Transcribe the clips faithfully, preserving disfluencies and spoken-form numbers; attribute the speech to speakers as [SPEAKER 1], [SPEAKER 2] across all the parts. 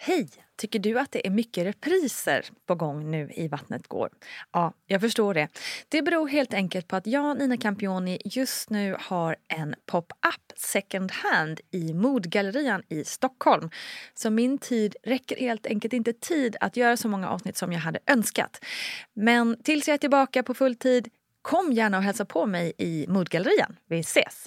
[SPEAKER 1] Hej! Tycker du att det är mycket repriser på gång nu i Vattnet går? Ja, jag förstår det. Det beror helt enkelt på att jag, Nina Campioni, just nu har en pop-up second hand i Modgallerian i Stockholm. Så min tid räcker helt enkelt inte tid att göra så många avsnitt som jag hade önskat. Men tills jag är tillbaka på full tid, kom gärna och hälsa på mig i Modgallerian. Vi ses!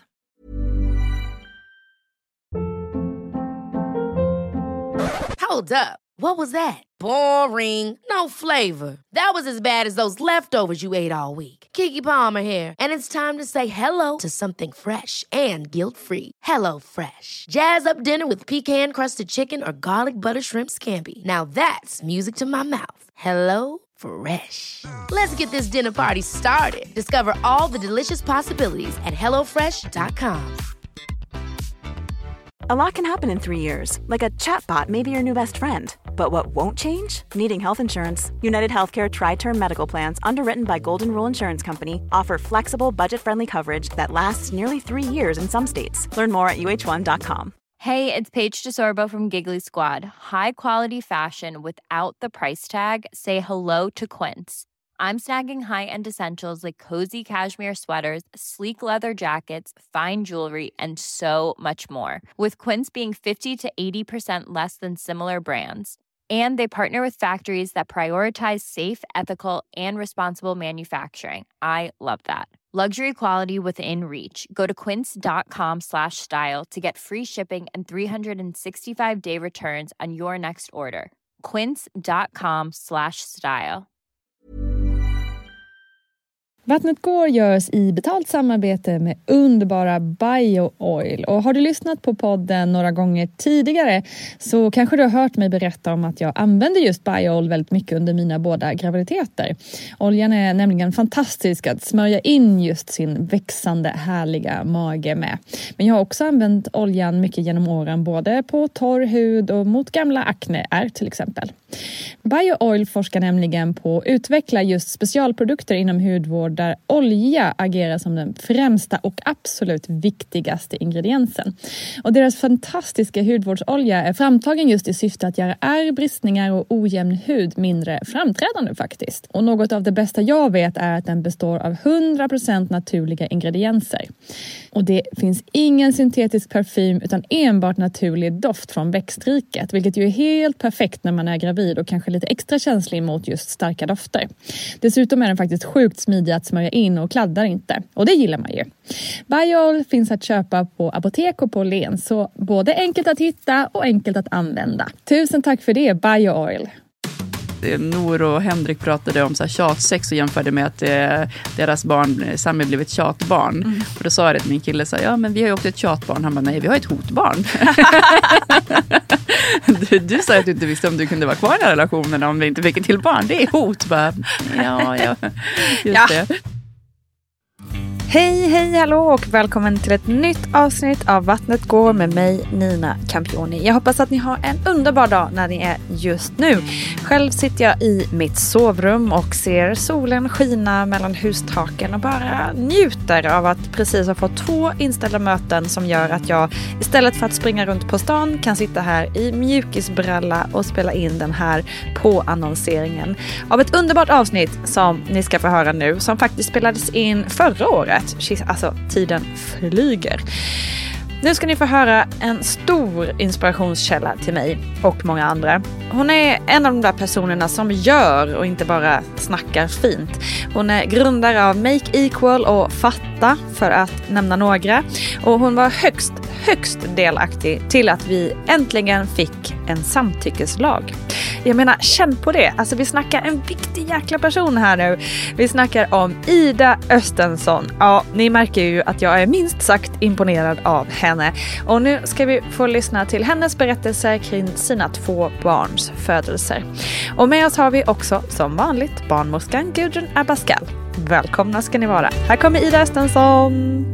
[SPEAKER 2] Hold up. What was that? Boring. No flavor. That was as bad as those leftovers you ate all week. Keke Palmer here, and it's time to say hello to something fresh and guilt-free. Hello Fresh. Jazz up dinner with pecan-crusted chicken or garlic butter shrimp scampi. Now that's music to my mouth. Hello Fresh. Let's get this dinner party started. Discover all the delicious possibilities at hello fresh dot com.
[SPEAKER 3] A lot can happen in three years, like a chatbot may be your new best friend. But what won't change? Needing health insurance. United Healthcare Tri-Term Medical Plans, underwritten by Golden Rule Insurance Company, offer flexible, budget-friendly coverage that lasts nearly three years in some states. Learn more at U H one dot com.
[SPEAKER 4] Hey, it's Paige DeSorbo from Giggly Squad. High quality fashion without the price tag. Say hello to Quince. I'm snagging high-end essentials like cozy cashmere sweaters, sleek leather jackets, fine jewelry, and so much more. With Quince being fifty to eighty percent less than similar brands. And they partner with factories that prioritize safe, ethical, and responsible manufacturing. I love that. Luxury quality within reach. Go to quince dot com slash style to get free shipping and three sixty-five day returns on your next order. quince dot com slash style.
[SPEAKER 5] Vattnet går görs i betalt samarbete med underbara BioOil. Och har du lyssnat på podden några gånger tidigare så kanske du har hört mig berätta om att jag använder just BioOil väldigt mycket under mina båda graviditeter. Oljan är nämligen fantastisk att smörja in just sin växande härliga mage med. Men jag har också använt oljan mycket genom åren både på torr hud och mot gamla akneär till exempel. BioOil forskar nämligen på att utveckla just specialprodukter inom hudvård där olja agerar som den främsta och absolut viktigaste ingrediensen. Och deras fantastiska hudvårdsolja är framtagen just i syfte att göra ärr, bristningar och ojämn hud mindre framträdande faktiskt. Och något av det bästa jag vet är att den består av hundra procent naturliga ingredienser. Och det finns ingen syntetisk parfym utan enbart naturlig doft från växtriket, vilket ju är helt perfekt när man är gravid och kanske lite extra känslig mot just starka dofter. Dessutom är den faktiskt sjukt smidig att smörja in och kladdar inte. Och det gillar man ju. BioOil finns att köpa på apotek och på Len, så både enkelt att hitta och enkelt att använda. Tusen tack för det, BioOil.
[SPEAKER 6] Nor och Henrik pratade om så här tjatsex och jämförde med att eh, deras barn, Sammy, blev ett tjatbarn. Mm. Och då sa jag det till min kille, så här, ja men vi har ju också ett tjatbarn. Han bara, nej vi har ett hotbarn. du, du sa att du inte visste om du kunde vara kvar i den här relationen om vi inte fick ett till barn. Det är hot, bara. Ja, ja, just ja. det.
[SPEAKER 1] Hej, hej, hallå och välkommen till ett nytt avsnitt av Vattnet går med mig, Nina Campioni. Jag hoppas att ni har en underbar dag när ni är just nu. Själv sitter jag i mitt sovrum och ser solen skina mellan hustaken och bara njuter av att precis ha fått två inställda möten som gör att jag istället för att springa runt på stan kan sitta här i mjukisbralla och spela in den här påannonseringen av ett underbart avsnitt som ni ska få höra nu, som faktiskt spelades in förra året. Alltså, tiden flyger. Nu ska ni få höra en stor inspirationskälla till mig och många andra. Hon är en av de där personerna som gör och inte bara snackar fint. Hon är grundare av Make Equal och Fatta, för att nämna några. Och hon var högst, högst delaktig till att vi äntligen fick en samtyckeslag. Jag menar, känn på det. Alltså vi snackar en viktig jäkla person här nu. Vi snackar om Ida Östensson. Ja, ni märker ju att jag är minst sagt imponerad av henne. Och nu ska vi få lyssna till hennes berättelser kring sina två barns födelser. Och med oss har vi också, som vanligt, barnmorskan Gudrun Abascal. Välkomna ska ni vara. Här kommer Ida Östensson.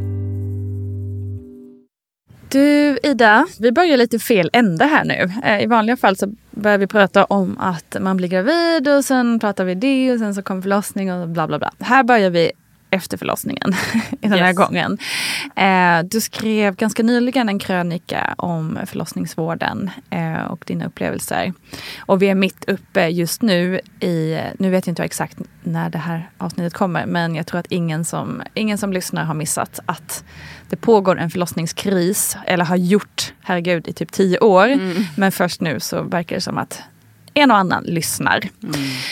[SPEAKER 1] Du Ida, vi börjar lite fel ände här nu. I vanliga fall så börjar vi prata om att man blir gravid och sen pratar vi det och sen så kommer förlossning och bla bla bla. Här börjar vi efter förlossningen den här
[SPEAKER 6] Yes.
[SPEAKER 1] gången. Eh, du skrev ganska nyligen en krönika om förlossningsvården eh, och dina upplevelser. Och vi är mitt uppe just nu i, nu vet jag inte exakt när det här avsnittet kommer, men jag tror att ingen som, ingen som lyssnar har missat att det pågår en förlossningskris, eller har gjort, herregud, i typ tio år. Mm. Men först nu så verkar det som att en och annan lyssnar. Mm.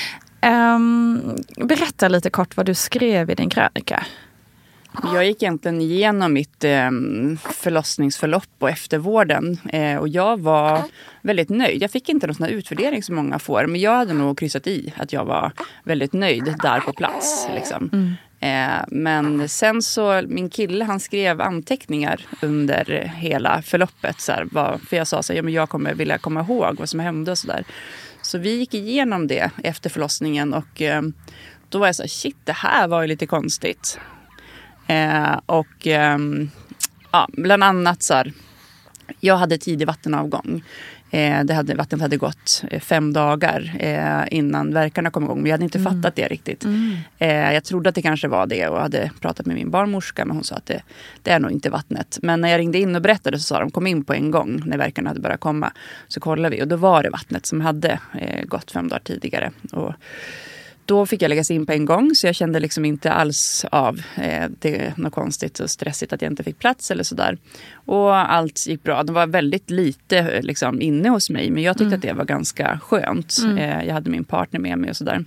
[SPEAKER 1] Um, berätta lite kort vad du skrev i din krönika.
[SPEAKER 6] Jag gick egentligen igenom mitt eh, förlossningsförlopp och eftervården. Eh, och jag var väldigt nöjd. Jag fick inte någon sån här utvärdering som många får. Men jag hade nog kryssat i att jag var väldigt nöjd där på plats. Liksom. Mm. Eh, men sen så, min kille han skrev anteckningar under hela förloppet. Så här, var, för jag sa så här, ja, men jag kommer vilja komma ihåg vad som hände och sådär. Så vi gick igenom det efter förlossningen och eh, då var jag så här, shit, det här var ju lite konstigt. Eh, och eh, ja, bland annat så här, jag hade tidig vattenavgång. Eh, det hade, vattnet hade gått eh, fem dagar eh, innan verkarna kom igång. Men jag hade inte mm. fattat det riktigt. Mm. Eh, jag trodde att det kanske var det och hade pratat med min barnmorska. Men hon sa att det, det är nog inte vattnet. Men när jag ringde in och berättade så sa de, kom in på en gång när verkarna hade börjat komma. Så kollade vi och då var det vattnet som hade eh, gått fem dagar tidigare. Och då fick jag läggas in på en gång så jag kände liksom inte alls av eh, det är något konstigt och stressigt att jag inte fick plats eller sådär. Och allt gick bra. Det var väldigt lite liksom, inne hos mig men jag tyckte mm. att det var ganska skönt. Mm. Eh, jag hade min partner med mig och sådär.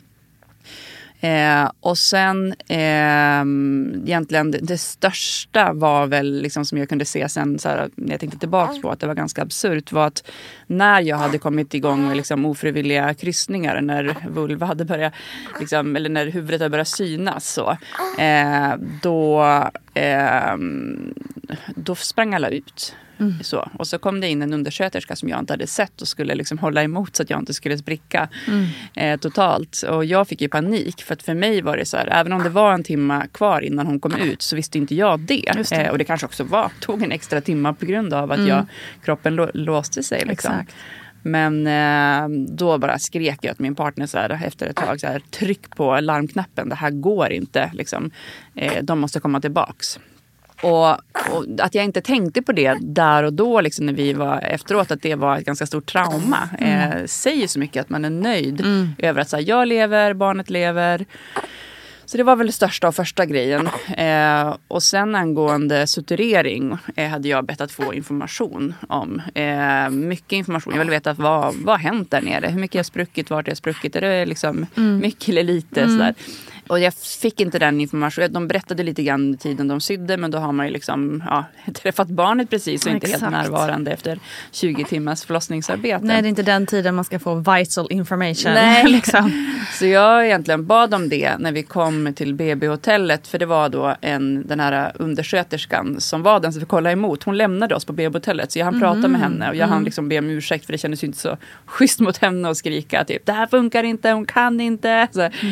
[SPEAKER 6] Eh, och sen eh, egentligen det, det största var väl liksom som jag kunde se sen så här, när jag tänkte tillbaka på att det var ganska absurt var att när jag hade kommit igång med liksom ofrivilliga kryssningar när vulva hade börjat liksom, eller när huvudet hade börjat synas så eh, då eh, då sprang alla ut. Mm. Så. Och så kom det in en undersköterska som jag inte hade sett och skulle liksom hålla emot så att jag inte skulle spricka mm. eh, totalt. Och jag fick ju panik för att för mig var det så här, även om det var en timma kvar innan hon kom ut så visste inte jag det. det. Eh, och det kanske också var, tog en extra timma på grund av att mm. jag, kroppen lå, låste sig. Liksom. Exakt. Men eh, då bara skrek jag åt min partner så här, efter ett tag så här, tryck på larmknappen, det här går inte. Liksom. Eh, de måste komma tillbaks. Och, och att jag inte tänkte på det där och då liksom, när vi var efteråt att det var ett ganska stort trauma mm. eh, säger så mycket att man är nöjd mm. över att så här, jag lever, barnet lever. Så det var väl det största och första grejen. Eh, och sen angående suturering eh, hade jag bett att få information om. Eh, mycket information. Jag ville veta vad, vad har hänt där nere. Hur mycket jag har spruckit, vart jag har spruckit. Är det liksom mm. mycket eller lite mm. sådär. Och jag fick inte den informationen. De berättade lite grann tiden de sydde. Men då har man ju liksom ja, träffat barnet precis. Och inte Exakt. helt närvarande efter tjugo timmars förlossningsarbete.
[SPEAKER 1] Nej, det är inte den tiden man ska få vital information.
[SPEAKER 6] Nej, liksom. Så jag egentligen bad om det när vi kom till B B-hotellet. För det var då en, den här undersköterskan som var den som fick kolla emot. Hon lämnade oss på B B-hotellet. Så jag hann mm. prata med henne. Och jag mm. hann liksom be om ursäkt. För det kändes ju inte så schysst mot henne att skrika. Typ, det här funkar inte, hon kan inte. Så, mm.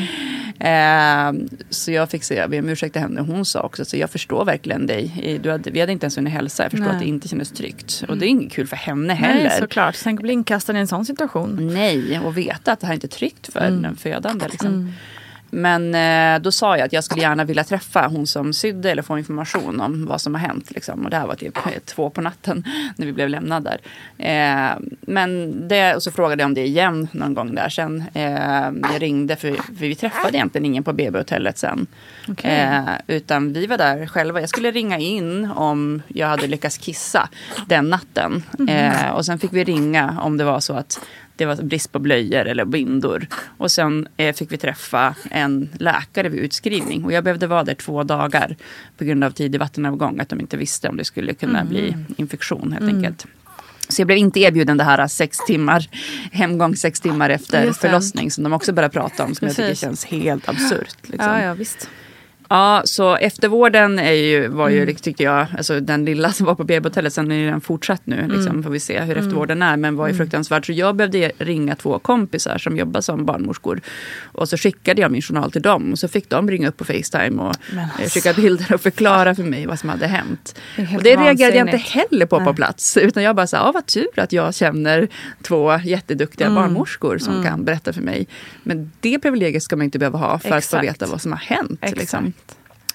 [SPEAKER 6] eh, så jag fick säga, be om ursäkt till henne. Hon sa också, så jag förstår verkligen dig. Du hade, vi hade inte ens hunnit hälsa. Jag förstår Nej. att det inte kändes tryggt. Och det är inget kul för henne heller.
[SPEAKER 1] Nej, såklart. Sen bli inkastad i en sån situation.
[SPEAKER 6] Nej, och veta att det här inte är tryggt för mm. den födande liksom. Mm. Men eh, då sa jag att jag skulle gärna vilja träffa hon som sydde eller få information om vad som har hänt. Liksom. Och det här var typ två på natten när vi blev lämnade där. Eh, men det, och så frågade jag om det igen någon gång där sen. Eh, jag ringde för, för vi träffade egentligen ingen på B B-hotellet sen. Okay. Eh, utan vi var där själva. Jag skulle ringa in om jag hade lyckats kissa den natten. Mm. Eh, och sen fick vi ringa om det var så att det var brist på blöjor eller bindor. Och sen eh, fick vi träffa en läkare vid utskrivning. Och jag behövde vara där två dagar på grund av tidig vattenavgång. Att de inte visste om det skulle kunna mm. bli infektion helt mm. enkelt. Så jag blev inte erbjuden det här sex timmar, hemgång sex timmar efter förlossning. Som de också började prata om. Som Precis. jag tycker känns helt absurt. Liksom.
[SPEAKER 1] Ja, ja, visst.
[SPEAKER 6] Ja, så eftervården är ju, var ju, mm. tyckte jag, alltså den lilla som var på B B-hotellet, sen är ju den fortsatt nu, liksom, mm. får vi se hur eftervården är, men var ju fruktansvärt. Så jag behövde ringa två kompisar som jobbar som barnmorskor, och så skickade jag min journal till dem, och så fick de ringa upp på FaceTime och men, skicka bilder och förklara för mig vad som hade hänt. Det och det reagerade jag inte heller på Nej. på plats, utan jag bara sa, ja vad tur att jag känner två jätteduktiga mm. barnmorskor som mm. kan berätta för mig. Men det privilegiet ska man inte behöva ha för Exakt. att få veta vad som har hänt. Liksom.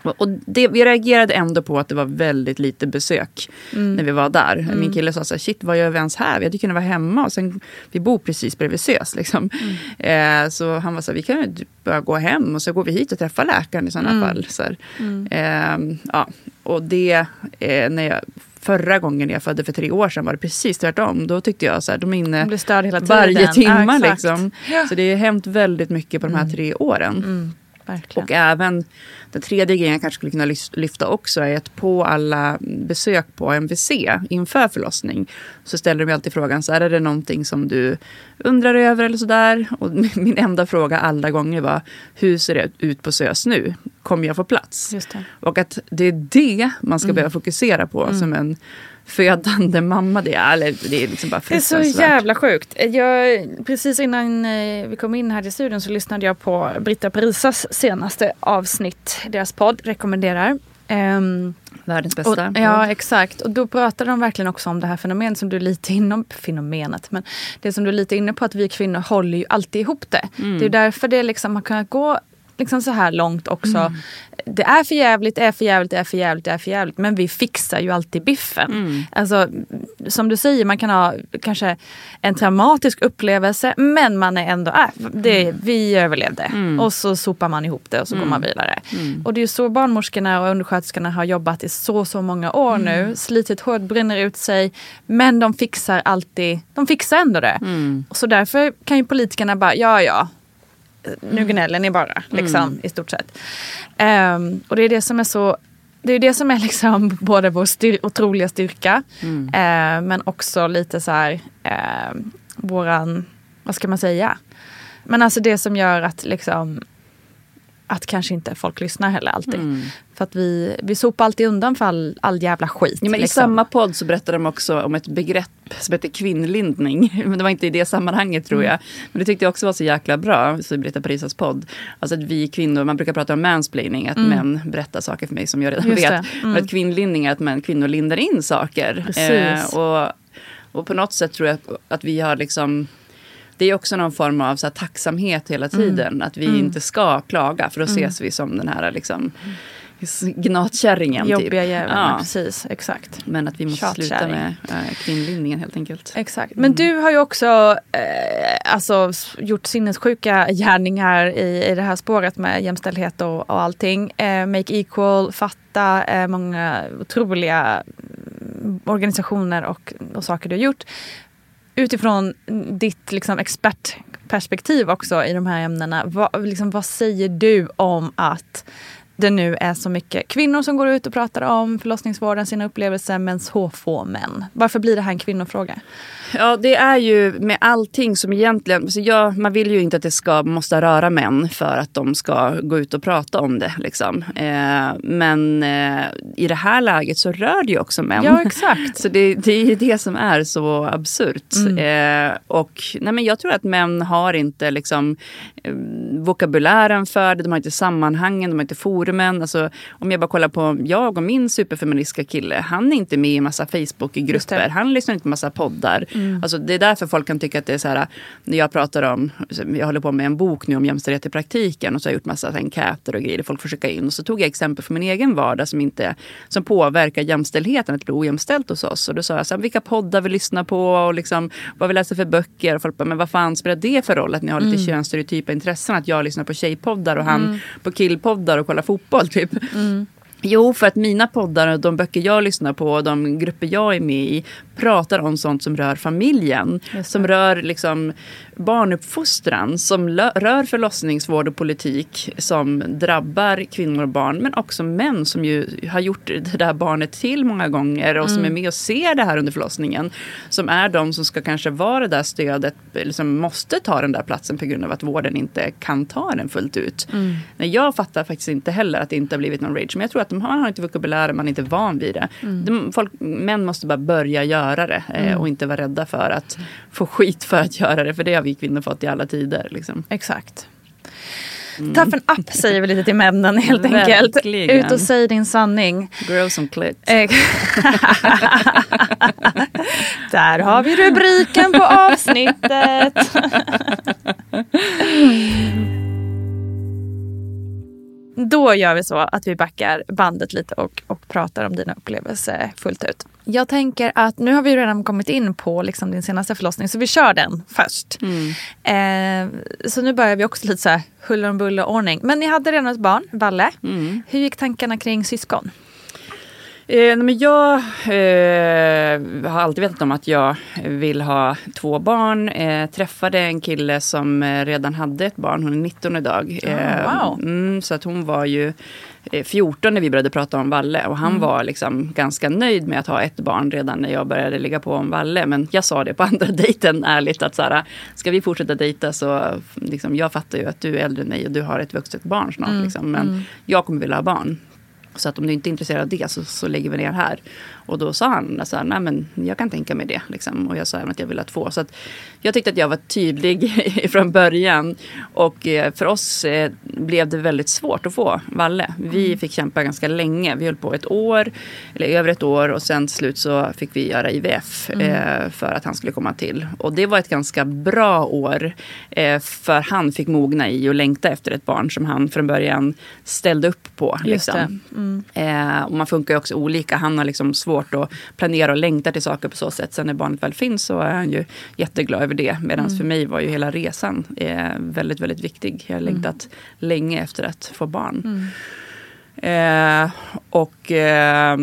[SPEAKER 6] Och det, vi reagerade ändå på att det var väldigt lite besök mm. när vi var där. Mm. Min kille sa så här, shit, vad gör vi ens här? Vi hade kunnat vara hemma och sen, vi bor precis bredvid S Ö S liksom. Mm. Eh, så han var så här, vi kan ju bara gå hem och så går vi hit och träffar läkaren i sådana mm. fall. Så här. Mm. Eh, ja, och det, eh, när jag förra gången jag födde för tre år sedan var det precis tvärtom. Då tyckte jag så här, de är inne
[SPEAKER 1] de störd hela tiden.
[SPEAKER 6] Varje timme
[SPEAKER 1] ja,
[SPEAKER 6] liksom. Ja. Så det har hänt väldigt mycket på de här mm. tre åren.
[SPEAKER 1] Mm. Verkligen.
[SPEAKER 6] Och även den tredje grejen jag kanske skulle kunna lyfta också är att på alla besök på A M V C inför förlossning så ställer de alltid frågan så här, är det någonting som du undrar över eller sådär? Och min enda fråga alla gånger var, hur ser det ut på S Ö S nu? Kommer jag få plats?
[SPEAKER 1] Just det.
[SPEAKER 6] Och att det är det man ska mm. börja fokusera på mm. som en födande mamma. Det är, eller det är liksom bara
[SPEAKER 1] det är så jävla sjukt. Jag, precis innan vi kom in här i studion så lyssnade jag på Britta Parisas senaste avsnitt. Deras podd rekommenderar. Um,
[SPEAKER 6] Världens bästa.
[SPEAKER 1] Och, ja, exakt. Och då pratade de verkligen också om det här fenomenet som du är lite inom, fenomenet, men det som du är lite inne på, att vi kvinnor håller ju alltid ihop det. Mm. Det är därför det liksom har kunnat gå liksom så här långt också. Mm. Det är för jävligt, det är för jävligt, det är för jävligt, det är för jävligt. Men vi fixar ju alltid biffen. Mm. Alltså, som du säger, man kan ha kanske en traumatisk upplevelse, men man är ändå, äh, det, vi överlevde. Mm. Och så sopar man ihop det och så mm. går man vidare. Mm. Och det är ju så barnmorskorna och undersköterskorna har jobbat i så, så många år mm. nu. Slitit hårt, brinner ut sig. Men de fixar alltid, de fixar ändå det. Mm. Så därför kan ju politikerna bara, ja, ja. Nu gnäller ni bara, liksom, mm. i stort sett. Um, och det är det som är så, det är det som är liksom både vår styr, otroliga styrka, mm. uh, men också lite så här, uh, våran, vad ska man säga? Men alltså det som gör att liksom, att kanske inte folk lyssnar heller alltid. Mm. För att vi, vi sopar alltid undan för all, all jävla skit.
[SPEAKER 6] Ja, men
[SPEAKER 1] liksom.
[SPEAKER 6] I samma podd så berättade de också om ett begrepp som heter kvinnlindning. Men det var inte i det sammanhanget tror jag. Men det tyckte jag också var så jäkla bra, så i Britta Parisas podd. Alltså att vi kvinnor, man brukar prata om mansplaining, att mm. män berättar saker för mig som jag redan
[SPEAKER 1] Just
[SPEAKER 6] vet.
[SPEAKER 1] Mm.
[SPEAKER 6] Men att kvinnlindning är att män, kvinnor lindar in saker.
[SPEAKER 1] Precis.
[SPEAKER 6] Eh, och, och på något sätt tror jag att, att vi har liksom... Det är också någon form av så här, tacksamhet hela tiden. Mm. Att vi mm. inte ska klaga. För då mm. ses vi som den här liksom, gnatkärringen.
[SPEAKER 1] Jobbiga
[SPEAKER 6] typ.
[SPEAKER 1] jäveln,
[SPEAKER 6] ja.
[SPEAKER 1] precis. Exakt.
[SPEAKER 6] Men att vi måste sluta med äh, kvinnlindningen helt enkelt.
[SPEAKER 1] Exakt. Men mm. du har ju också eh, alltså, gjort sinnessjuka gärningar i, i det här spåret med jämställdhet och, och allting. Eh, Make Equal, Fatta, eh, många otroliga organisationer och, och saker du har gjort. Utifrån ditt liksom, expertperspektiv också i de här ämnena, vad, liksom, vad säger du om att det nu är så mycket kvinnor som går ut och pratar om förlossningsvården, sina upplevelser, men så få män? Varför blir det här en kvinnofråga?
[SPEAKER 6] Ja, det är ju med allting som egentligen... Alltså jag, man vill ju inte att det ska måste röra män för att de ska gå ut och prata om det. Liksom. Eh, men eh, i det här läget så rör det ju också män.
[SPEAKER 1] Ja, exakt.
[SPEAKER 6] Så det, det är ju det som är så absurt. Mm. Eh, och nej, men jag tror att män har inte liksom, eh, vokabulären för det. De har inte sammanhangen, de har inte forumen. Alltså, om jag bara kollar på jag och min superfeministiska kille. Han är inte med i massa Facebook-grupper. Han lyssnar inte på massa poddar. Mm. Alltså det är därför folk kan tycka att det är så här, när jag pratar om, jag håller på med en bok nu om jämställdhet i praktiken och så har jag gjort massa enkäter och grejer folk får skicka in och så tog jag exempel från min egen vardag som inte, som påverkar jämställdheten, att det blir ojämställt hos oss och då sa jag så här, vilka poddar vi lyssnar på och liksom, vad vi läser för böcker och folk bara, men vad fan spelar det för roll att ni har lite mm. könsstereotypa intressen, att jag lyssnar på tjejpoddar och han mm. på killpoddar och kollar fotboll typ. Mm. Jo, för att mina poddar och de böcker jag lyssnar på och de grupper jag är med i pratar om sånt som rör familjen. Som rör liksom barnuppfostran, som lö- rör förlossningsvård och politik som drabbar kvinnor och barn. Men också män som ju har gjort det där barnet till många gånger och mm. som är med och ser det här under förlossningen. Som är de som ska kanske vara det där stödet, eller som måste ta den där platsen på grund av att vården inte kan ta den fullt ut. Mm. Jag fattar faktiskt inte heller att det inte har blivit någon rage. Men jag tror att de har, har inte vokabulär, man är inte van vid det. Mm. De, folk, män måste bara börja göra det eh, mm. och inte vara rädda för att få skit för att göra det. För det har vi kvinnor fått i alla tider. Liksom.
[SPEAKER 1] Exakt. Mm. Toughen up säger vi lite till männen helt enkelt.
[SPEAKER 6] Verkligen.
[SPEAKER 1] Ut och säg din sanning.
[SPEAKER 6] Grow some clit.
[SPEAKER 1] Där har vi rubriken på avsnittet. då gör vi så att vi backar bandet lite och, och pratar om dina upplevelser fullt ut. Jag tänker att nu har vi redan kommit in på liksom din senaste förlossning, så vi kör den först. Mm. Eh, så nu börjar vi också lite så här huller om buller ordning. Men ni hade redan ett barn, Valle. Mm. Hur gick tankarna kring syskon?
[SPEAKER 6] Eh, men jag eh, har alltid vetat om att jag vill ha två barn. Eh, träffade en kille som redan hade ett barn. Hon är nitton idag. Eh,
[SPEAKER 1] oh, wow.
[SPEAKER 6] mm, så att hon var ju fjorton när vi började prata om Valle. Och han mm. var liksom ganska nöjd med att ha ett barn redan när jag började ligga på om Valle. Men jag sa det på andra dejten ärligt att så här, ska vi fortsätta dejta så liksom, jag fattar ju att du är äldre än mig och du har ett vuxet barn snart. Mm. Liksom, men mm. jag kommer vilja ha barn. Så att om du inte är intresserad av det så, så lägger vi ner här. Och då sa han så här, nej men jag kan tänka mig det. Liksom. Och jag sa att jag vill ha två. Så att jag tyckte att jag var tydlig från början. Och eh, för oss eh, blev det väldigt svårt att få Valle. Vi mm. fick kämpa ganska länge. Vi höll på ett år, eller över ett år. Och sen till slut så fick vi göra I V F mm. eh, för att han skulle komma till. Och det var ett ganska bra år. Eh, för han fick mogna i och längta efter ett barn som han från början ställde upp på. Liksom.
[SPEAKER 1] Just det. Mm.
[SPEAKER 6] Eh, och man funkar ju också olika. Han har liksom svårt att planera och längta till saker på så sätt. Sen när barnet väl finns så är han ju jätteglad över det. Medan mm. för mig var ju hela resan eh, väldigt, väldigt viktig. Jag har mm. längtat länge efter att få barn. Mm. Eh, och... Eh,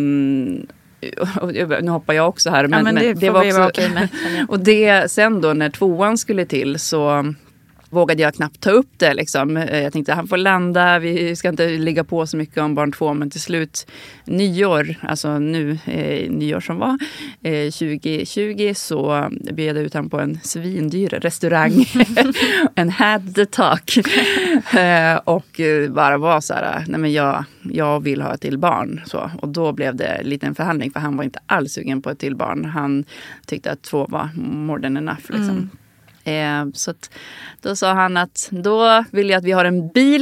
[SPEAKER 6] nu hoppar jag också här. Men,
[SPEAKER 1] ja, men det,
[SPEAKER 6] men det var också... Okej med. Och det, sen då när tvåan skulle till så... vågade jag knappt ta upp det liksom. Jag tänkte han får landa, vi ska inte ligga på så mycket om barn två, men till slut nyår, alltså nu eh, nyår som var eh, tjugo tjugo så bjöd jag ut han på en svindyr restaurang en had the talk eh, och bara var så här, nej men jag, jag vill ha ett till barn så. Och då blev det lite en förhandling för han var inte alls sugen på ett till barn. Han tyckte att två var more than enough liksom. Mm. Eh, så att, då sa han att då vill jag att vi har en bil.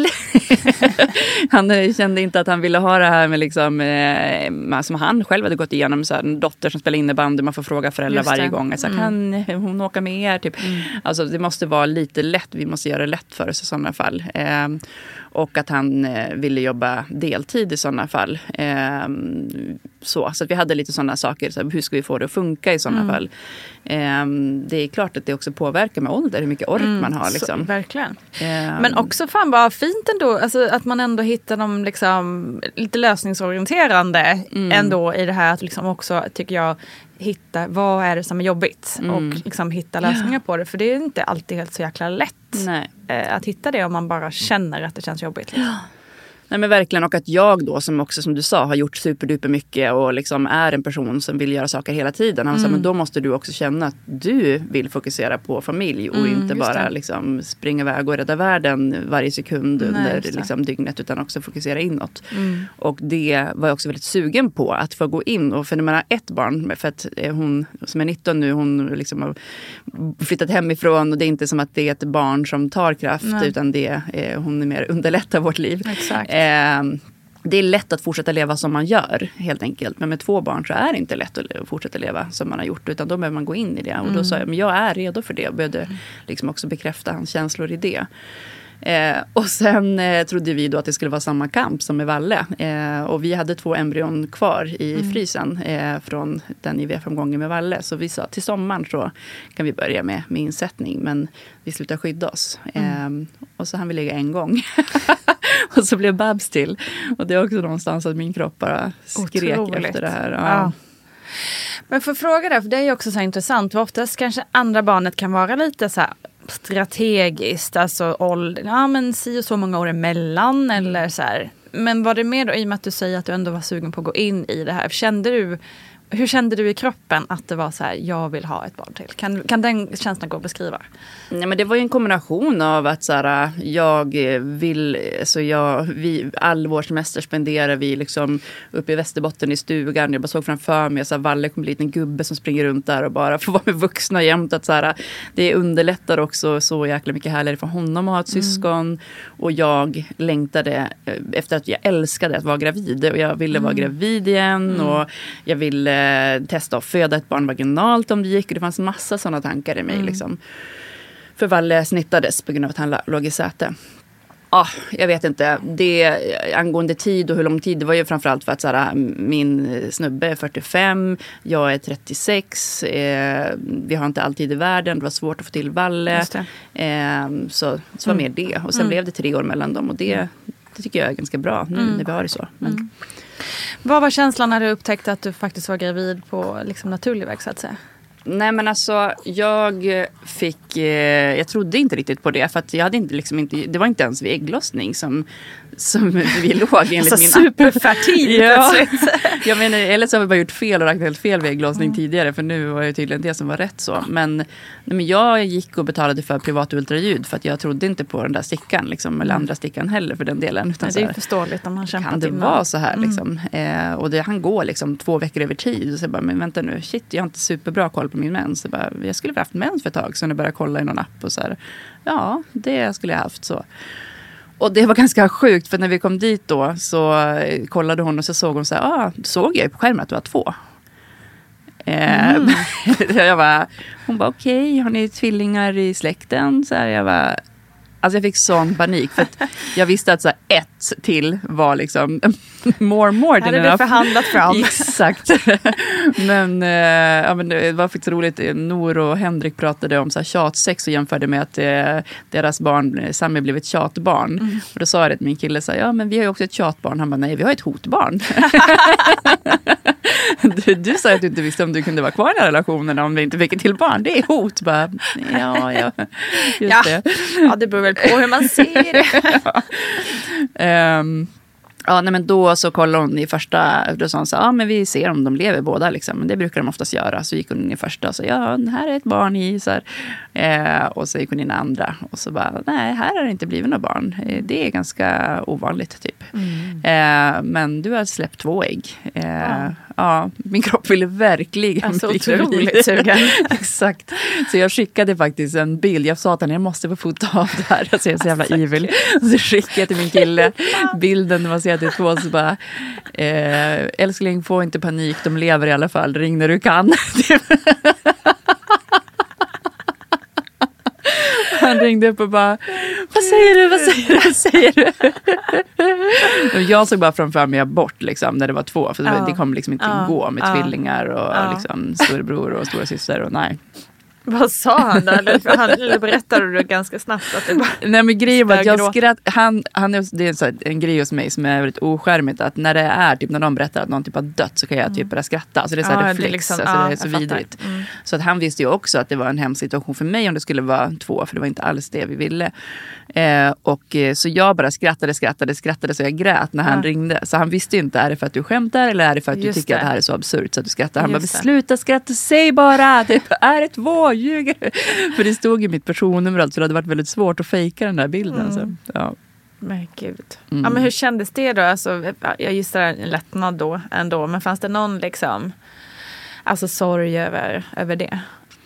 [SPEAKER 6] Han kände inte att han ville ha det här med liksom, eh, som han själv hade gått igenom, så här, en dotter som spelar innebandy, man får fråga föräldrar varje gång. Så här, mm. Kan hon åka med er? Typ. Mm. Alltså det måste vara lite lätt, vi måste göra det lätt för oss i sådana fall. Eh, och att han eh, ville jobba deltid i sådana fall. Eh, så, så att vi hade lite sådana saker, så här, hur ska vi få det att funka i sådana mm. fall. Eh, det är klart att det också påverkar med ålder, hur mycket ork mm, man har. Liksom.
[SPEAKER 1] Så, verkligen. Eh, Men också fan bara fint ändå, alltså, att man ändå hittar dem liksom, lite lösningsorienterande mm. ändå i det här att liksom också, tycker jag, hitta vad är det som är jobbigt mm. och liksom hitta lösningar på det. För det är inte alltid helt så jäkla lätt
[SPEAKER 6] Nej.
[SPEAKER 1] Eh, att hitta det om man bara känner att det känns jobbigt. Liksom.
[SPEAKER 6] Nej men verkligen, och att jag då som också som du sa har gjort superduper mycket och liksom är en person som vill göra saker hela tiden. Han mm. sa, men då måste du också känna att du vill fokusera på familj och mm, inte bara liksom springa iväg och rädda världen varje sekund Nej, under liksom dygnet, utan också fokusera inåt. Mm. Och det var jag också väldigt sugen på att få gå in, och för när man har ett barn, för att hon som är nitton nu, hon liksom har flyttat hemifrån och det är inte som att det är ett barn som tar kraft Nej. Utan det är, hon är mer underlättar vårt liv.
[SPEAKER 1] Exakt.
[SPEAKER 6] Eh, det är lätt att fortsätta leva som man gör helt enkelt. Men med två barn så är det inte lätt att fortsätta leva som man har gjort. Utan då behöver man gå in i det. Och då sa jag, men jag är redo för det. Jag behövde liksom också bekräfta hans känslor i det. Eh, och sen eh, trodde vi då att det skulle vara samma kamp som med Valle. Eh, och vi hade två embryon kvar i mm. frysen eh, från den I V F-omgången med Valle. Så vi sa till sommaren så kan vi börja med, med insättning. Men vi slutar skydda oss. Mm. Eh, och så hann vi lägga en gång. Och så blev Babs till. Och det är också någonstans att min kropp bara skrek Otroligt. Efter det här. Ja. Ja.
[SPEAKER 1] Men för fråga där, för det är ju också så intressant. För oftast kanske andra barnet kan vara lite så här strategiskt. Alltså ålder, ja men si och så många år emellan. Eller så här. Men var det mer då, i och med att du säger att du ändå var sugen på att gå in i det här. Kände du, hur kände du i kroppen att det var så här, jag vill ha ett barn till? Kan, kan den känslan gå att beskriva?
[SPEAKER 6] Nej, men det var ju en kombination av att så här, jag vill, så jag, vi, all vår semester spenderar vi liksom uppe i Västerbotten i stugan. Jag bara såg framför mig att Valle kommer bli en gubbe som springer runt där och bara får vara med vuxna jämt. Att så här, det underlättar också så jäkla mycket härligare för honom att ha ett mm. syskon. Och jag längtade efter att jag älskade att vara gravid. Och jag ville mm. vara gravid igen mm. och jag ville testa att föda ett barn vaginalt om det gick. Och det fanns massa sådana tankar i mig. Mm. Liksom. För Valle snittades på grund av att han låg i säte. Ja, ah, jag vet inte. Det, angående tid och hur lång tid, det var ju framförallt för att så här, min snubbe är fyrtiofem, jag är trettiosex, eh, vi har inte alltid i världen, det var svårt att få till Valle. Eh, så så var
[SPEAKER 1] Mm.
[SPEAKER 6] mer det. Och sen
[SPEAKER 1] Mm.
[SPEAKER 6] blev det tre år mellan dem och det, det tycker jag är ganska bra nu
[SPEAKER 1] Mm.
[SPEAKER 6] när vi har det så. Men,
[SPEAKER 1] Mm. Vad var känslan när du upptäckte att du faktiskt var gravid på liksom, naturlig väg så att säga?
[SPEAKER 6] Nej men alltså jag fick, eh, jag trodde inte riktigt på det för att jag hade inte liksom inte, det var inte ens vid ägglossning som, som vi låg enligt
[SPEAKER 1] alltså,
[SPEAKER 6] min
[SPEAKER 1] superfertil
[SPEAKER 6] ja. Jag menar, eller så har vi bara gjort fel och räknat helt fel vid ägglossning mm. tidigare för nu var det tydligen det som var rätt så. Men, nej, men jag gick och betalade för privat ultraljud för att jag trodde inte på den där stickan liksom, eller andra stickan heller för den delen. Utan
[SPEAKER 1] nej, det är ju förståeligt om man kämpar.
[SPEAKER 6] Kan det vara så här liksom? Mm. Eh, och det, han går liksom två veckor över tid och så bara, men vänta nu, shit jag har inte superbra koll på min mens. Jag, bara, jag skulle ha haft mens för ett tag så jag började kolla i någon app och så här, ja det skulle jag haft så. Och det var ganska sjukt för när vi kom dit då så kollade hon och så såg hon så här, ah, såg jag på skärmen att det var två. Mm. Eh, jag bara, hon bara okej, okay, har ni tvillingar i släkten? Så här, jag bara, alltså jag fick sån panik för att jag visste att så här, ett till var liksom more more than
[SPEAKER 1] enough. Hade du förhandlat fram.
[SPEAKER 6] Exakt. men, eh, ja, men det var faktiskt roligt. Nor och Henrik pratade om så här, tjatsex och jämförde med att eh, deras barn, Sammy, blev ett tjatbarn. Mm. Och då sa jag det till min kille, så här, ja men vi har ju också ett tjatbarn. Han bara, nej vi har ett hotbarn. du, du sa att du inte visste om du kunde vara kvar i den här relationen om vi inte fick ett till barn. Det är hot. Bara, ja, ja, just
[SPEAKER 1] ja.
[SPEAKER 6] det.
[SPEAKER 1] Ja, det beror väl på hur man ser det.
[SPEAKER 6] ja. Um, Ja, nej, men då så kollade hon i första, då sa hon så ja men vi ser om de lever båda liksom, men det brukar de oftast göra. Så gick hon in i första och sa, ja det här är ett barn i, så här. Eh, och så gick hon in i andra och så bara, nej här har det inte blivit något barn. Eh, det är ganska ovanligt typ. Mm. Eh, men du har släppt två ägg. Eh, ja. ja, min kropp ville verkligen
[SPEAKER 1] alltså, bli otroligt sugen.
[SPEAKER 6] Exakt. Så jag skickade faktiskt en bild, jag sa att jag måste få fota av det här, alltså jag är så jävla evil. Så skickade jag till min kille bilden, det var så till två så bara eh, älskling, få inte panik, de lever i alla fall, ring när du kan. Han ringde upp och bara, vad säger du, vad säger du, vad säger du? Och jag såg bara framför mig abort liksom, när det var två, för ja. det kommer liksom inte ja. gå med ja. tvillingar och ja. liksom storebror och stora syster och nej.
[SPEAKER 1] Vad sa han då? Eller, han, eller berättade du ganska snabbt att det bara...
[SPEAKER 6] Nej men grejen var att jag skratt, han, han är, det är så här, en grej hos mig som är väldigt oskärmigt, att när det är typ, när de berättar att någon typ har dött så kan jag typ börja skratta. Alltså det är så här ja, reflex, det är liksom, alltså ja, det är så vidrigt. Mm. Så att han visste ju också att det var en hemsk situation för mig om det skulle vara två, för det var inte alls det vi ville. Eh, och så jag bara skrattade, skrattade, skrattade så jag grät när han ja. ringde. Så han visste ju inte, är det för att du skämtar eller är det för att Just du tycker det. att det här är så absurt så att du skrattar. Han Just bara, sluta skratta, säg bara, det är ett två, ljuger. För det stod i mitt personnummer, så det hade varit väldigt svårt att fejka den där bilden. Mm. Så, ja.
[SPEAKER 1] Men gud. Mm. Ja, men hur kändes det då? Alltså, jag gissar en lättnad då ändå, men fanns det någon liksom, alltså sorg över, över det?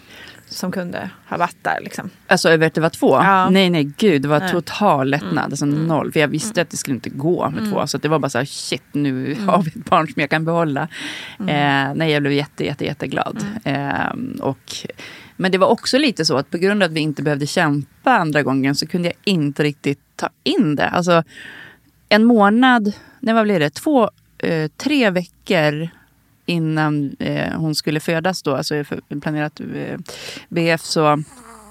[SPEAKER 1] Som kunde ha varit där liksom.
[SPEAKER 6] Alltså över att det var två? Ja. Nej, nej, gud. Det var nej. total lättnad. Mm. Alltså noll. För jag visste mm. att det skulle inte gå med mm. två. Så det var bara så här, shit, nu mm. har vi ett barn som jag kan behålla. Mm. Eh, nej, jag blev jätte, jätte, jätteglad. Mm. Eh, och, men det var också lite så att på grund av att vi inte behövde kämpa andra gången så kunde jag inte riktigt ta in det. Alltså en månad, nej vad blev det? Två, eh, tre veckor innan eh, hon skulle födas då, alltså planerat eh, B F, så,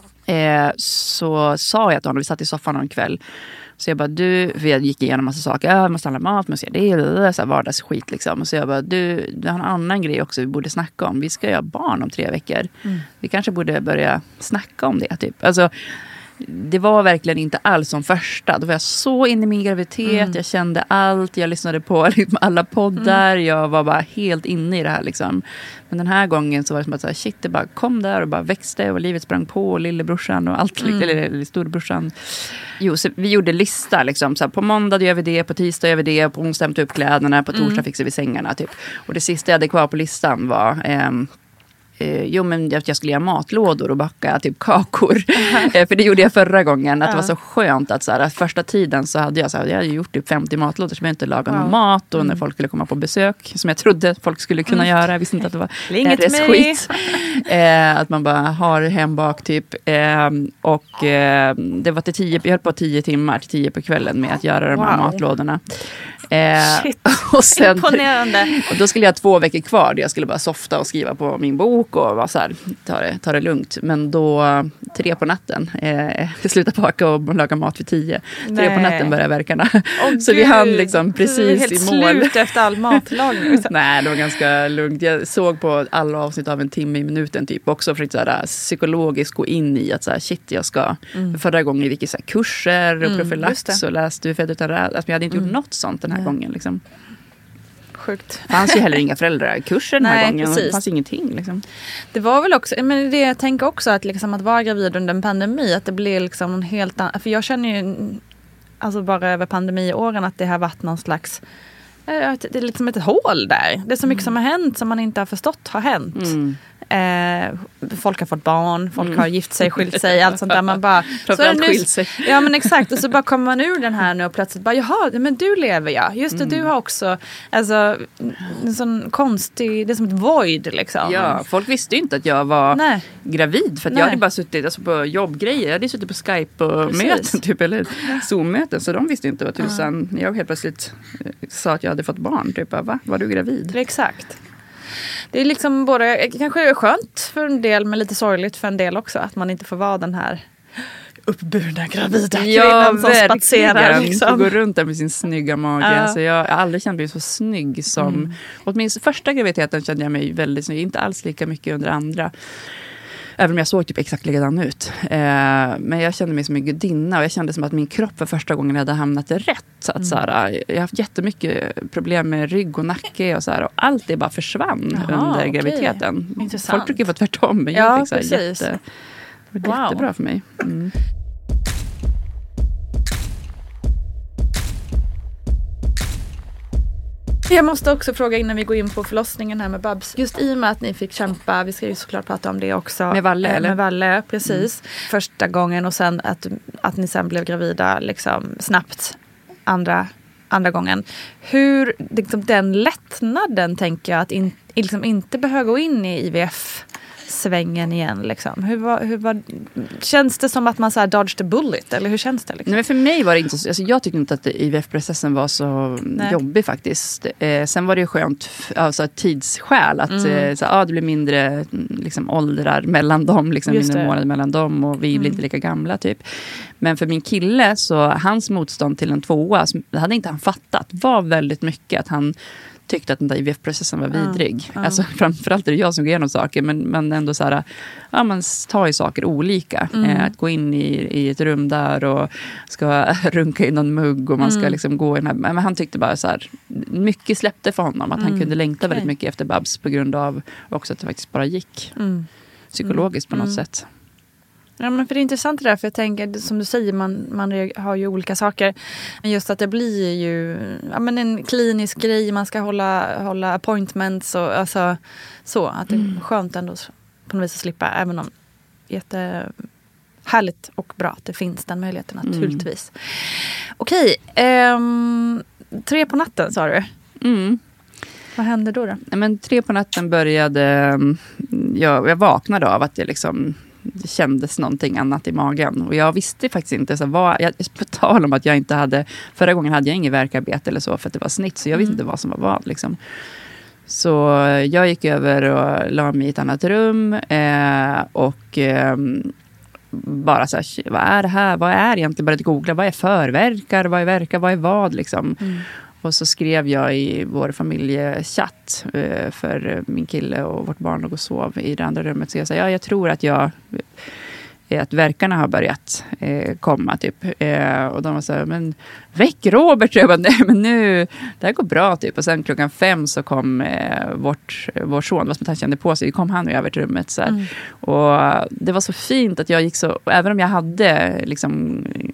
[SPEAKER 6] eh, så sa jag till honom, vi satt i soffan en kväll, så jag bara, du, för jag gick igenom massa saker, jag måste handla mat, måste det är så här vardagsskit liksom, och så jag bara, du, det har en annan grej också vi borde snacka om, vi ska göra barn om tre veckor, mm. vi kanske borde börja snacka om det typ, alltså det var verkligen inte alls som första. Då var jag så inne i min graviditet. Mm. Jag kände allt. Jag lyssnade på liksom alla poddar. Mm. Jag var bara helt inne i det här. Liksom. Men den här gången så var det som att så här, shit, det bara kom där och bara växte. Och livet sprang på. Och lillebrorsan och allt. Mm. Eller, eller storebrorsan. Jo, så vi gjorde lista. Liksom, så här, på måndag gör vi det. På tisdag gör vi det. På onsdag hämtade upp kläderna. På torsdag mm. fixade vi sängarna. Typ. Och det sista jag hade kvar på listan var... Ehm, eh, jo men att jag skulle göra matlådor och baka typ kakor. eh, för det gjorde jag förra gången. Att uh. det var så skönt att så här, att första tiden så hade jag så här, jag hade gjort typ femtio matlådor som jag inte lagade wow. någon mat. Och när folk skulle komma på besök, som jag trodde folk skulle kunna mm. göra. Jag visste inte att det var skit. eh, att man bara har hembak typ. Eh, och eh, det var till tio, jag höll på tio timmar till tio på kvällen med att göra de här wow. matlådorna. Eh,
[SPEAKER 1] Shit,
[SPEAKER 6] och sen,
[SPEAKER 1] imponerande.
[SPEAKER 6] Och då skulle jag ha två veckor kvar där jag skulle bara softa och skriva på min bok och vara så här, ta det, ta det lugnt. Men då, tre på natten, eh, sluta baka och laga mat vid tio. Nej. Tre på natten började verkarna. Oh, så vi hann liksom precis i mål.
[SPEAKER 1] Helt slut efter all matlagning.
[SPEAKER 6] Nej, det var ganska lugnt. Jag såg på alla avsnitt av en timme i minuten typ också för att så här, psykologiskt gå in i att så här, shit, jag ska mm. förra gången gick i så här, kurser och mm, profylax och läste Född utan rädsla. Alltså, jag hade inte mm. gjort något sånt den här mm. gången liksom.
[SPEAKER 1] Sjukt.
[SPEAKER 6] Det fanns ju heller inga föräldrakurser den här
[SPEAKER 1] Nej,
[SPEAKER 6] gången.
[SPEAKER 1] Precis.
[SPEAKER 6] Det fanns ingenting liksom.
[SPEAKER 1] Det var väl också, men det jag tänker också att liksom att vara gravid under en pandemi, att det blir liksom en helt annan, för jag känner ju alltså bara över pandemiåren att det har varit någon slags, det är liksom ett hål där. Det är så mycket mm. som har hänt som man inte har förstått har hänt. Mm. Eh, folk har fått barn, folk mm. har gift sig, skilt sig, allt sånt där. Man bara,
[SPEAKER 6] framförallt skilt sig.
[SPEAKER 1] Ja men exakt, och så bara kommer man ur den här nu och plötsligt bara, jaha, men du lever ja. Just det, mm. du har också alltså, en sån konstig, det är som ett void liksom.
[SPEAKER 6] Ja, folk visste ju inte att jag var
[SPEAKER 1] Nej.
[SPEAKER 6] gravid. För att jag hade bara suttit alltså, på jobbgrejer. Jag hade suttit på Skype-möten typ, eller Zoom-möten. Så de visste inte vad tusan. Uh. Jag helt plötsligt sa att jag hade fått barn. Typ, va? Var du gravid?
[SPEAKER 1] Exakt. Det är liksom både, kanske skönt för en del men lite sorgligt för en del också. Att man inte får vara den här uppburna gravida kvinnan
[SPEAKER 6] ja,
[SPEAKER 1] som spatserar. Liksom.
[SPEAKER 6] Går runt där med sin snygga mage. Ja. Så jag har aldrig känt mig så snygg som... Mm. Åtminstone första graviditeten kände jag mig väldigt snygg. Inte alls lika mycket under andra. Även om jag såg typ exakt likadan ut. Eh, men jag kände mig som en gudinna. Och jag kände som att min kropp för första gången hade hamnat rätt. Så att, mm. så här, jag har haft jättemycket problem med rygg och nacke. Och, så här, och allt det bara försvann Jaha, under okay. graviditeten.
[SPEAKER 1] Intressant.
[SPEAKER 6] Folk brukar få tvärtom. Men
[SPEAKER 1] ja,
[SPEAKER 6] jag fick så här, jätte, det var
[SPEAKER 1] wow.
[SPEAKER 6] jättebra för mig. Mm.
[SPEAKER 1] Jag måste också fråga innan vi går in på förlossningen här med Babs. Just i och med att ni fick kämpa, vi ska ju såklart prata om det också.
[SPEAKER 6] Med Valle, eller?
[SPEAKER 1] Med Valle, precis. Mm. Första gången och sen att, att ni sen blev gravida liksom snabbt andra, andra gången. Hur, liksom, den lättnaden tänker jag att in, liksom inte behöva gå in i I V F svängen igen liksom. Hur var, hur var, känns det som att man så här dodged the bullet eller hur känns det liksom?
[SPEAKER 6] Nej, men för mig var det inte så, alltså jag tyckte inte att I V F-processen var så Nej. jobbig faktiskt. Eh, sen var det ju skönt alltså tidsskäl att mm. eh, så, ah, det blir mindre liksom, åldrar mellan dem, liksom, mindre månader mellan dem och vi mm. blir inte lika gamla typ. Men för min kille så hans motstånd till en tvåa, det hade inte han fattat, var väldigt mycket att han tyckte att den där I V F-processen var vidrig. Ja, ja. Alltså, framförallt är det jag som går igenom saker, men, men ändå så här, ja, man tar ju saker olika. Mm. Eh, att gå in i, i ett rum där och ska runka i någon mugg och man ska mm. liksom gå i den här, men han tyckte bara så här, mycket släppte för honom, att mm. han kunde längta väldigt mycket efter Babs på grund av också att det faktiskt bara gick mm. psykologiskt på något mm. sätt.
[SPEAKER 1] Ja, men för det är intressant det där, för jag tänker, som du säger, man, man har ju olika saker. Men just att det blir ju ja, men en klinisk grej, man ska hålla, hålla appointments och alltså, så. Att det är skönt ändå på något vis att slippa, även om jättehärligt och bra att det finns den möjligheten naturligtvis. Mm. Okej, ehm, tre på natten sa du?
[SPEAKER 6] Mm.
[SPEAKER 1] Vad hände då då?
[SPEAKER 6] Ja, men tre på natten började, jag, jag vaknade av att jag liksom... det kändes någonting annat i magen. Och jag visste faktiskt inte så vad, jag, på tal om att jag inte hade, förra gången hade jag ingen värkarbete eller så för att det var snitt, så jag visste mm. inte vad som var vad liksom. Så jag gick över och la mig i ett annat rum eh, och eh, bara så här, vad är det här? Vad är egentligen? Började googla, vad är förverkar? Vad är verkar? Vad är vad liksom? Mm. Och så skrev jag i vår familjechatt eh, för min kille och vårt barn låg och sov i det andra rummet. Så jag sa, ja, jag tror att jag att verkarna har börjat eh, komma typ. Eh, och de var så här, men väck Robert! Jag bara, nej men nu, det här går bra typ. Och sen klockan fem så kom eh, vårt, vår son, vad som han kände på sig, kom han och över till rummet. Så här. Mm. Och det var så fint att jag gick så, även om jag hade liksom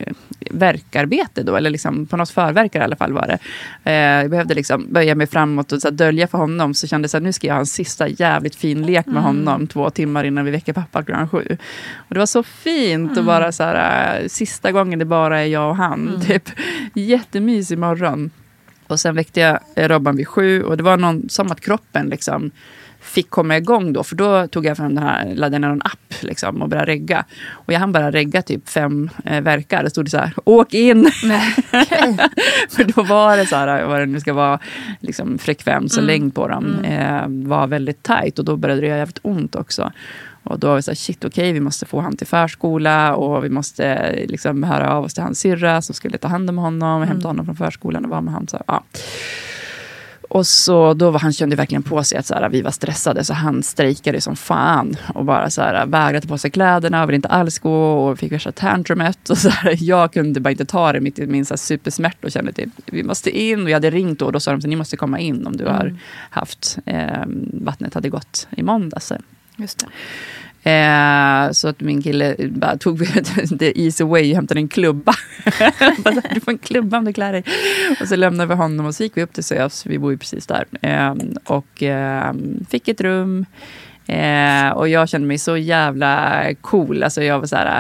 [SPEAKER 6] verkarbete då, eller liksom på något förverkar i alla fall var det. Eh, jag behövde liksom böja mig framåt och så här, dölja för honom, så kände jag att nu ska jag ha en sista jävligt fin lek med honom mm. två timmar innan vi väcker pappa klockan sju. Och det var så fint mm. och bara så här, sista gången det bara är jag och han. Mm. Typ jättemysig morgon. Och sen väckte jag Robban vid sju och det var någon, som att kroppen liksom fick komma igång då, för då tog jag fram den här, laddade ner en app liksom och började regga. Och jag hann bara regga typ fem eh, verkar. Det stod det så här, åk in! Okay. För då var det så här, vad det nu ska vara, liksom frekvens och mm. längd på dem mm. eh, var väldigt tajt och då började det göra jävligt ont också. Och då var vi så här, shit okej, okay, vi måste få han till förskola och vi måste liksom höra av oss till hans syrra som skulle ta hand om honom och mm. hämta honom från förskolan och vara med honom. Så, ja. Och så då var han, kände verkligen på sig att så här, vi var stressade, så han strejkade som fan och bara så här, vägrade på sig kläderna och ville inte alls gå och fick värsta tantrumet och så här, jag kunde bara inte ta det mitt i min så här, supersmärt och kände typ, vi måste in, och jag hade ringt då och då sa de så ni måste komma in om du mm. har haft eh, vattnet hade gått i måndags.
[SPEAKER 1] Just det.
[SPEAKER 6] Eh, så att min kille bara tog the easy way och hämtade en klubba. Bara, du får en klubba om du klär dig. Och så lämnade vi honom och så gick vi upp till Sös. Vi bor ju precis där. Eh, och eh, fick ett rum. Eh, och jag kände mig så jävla cool. Alltså jag var så här...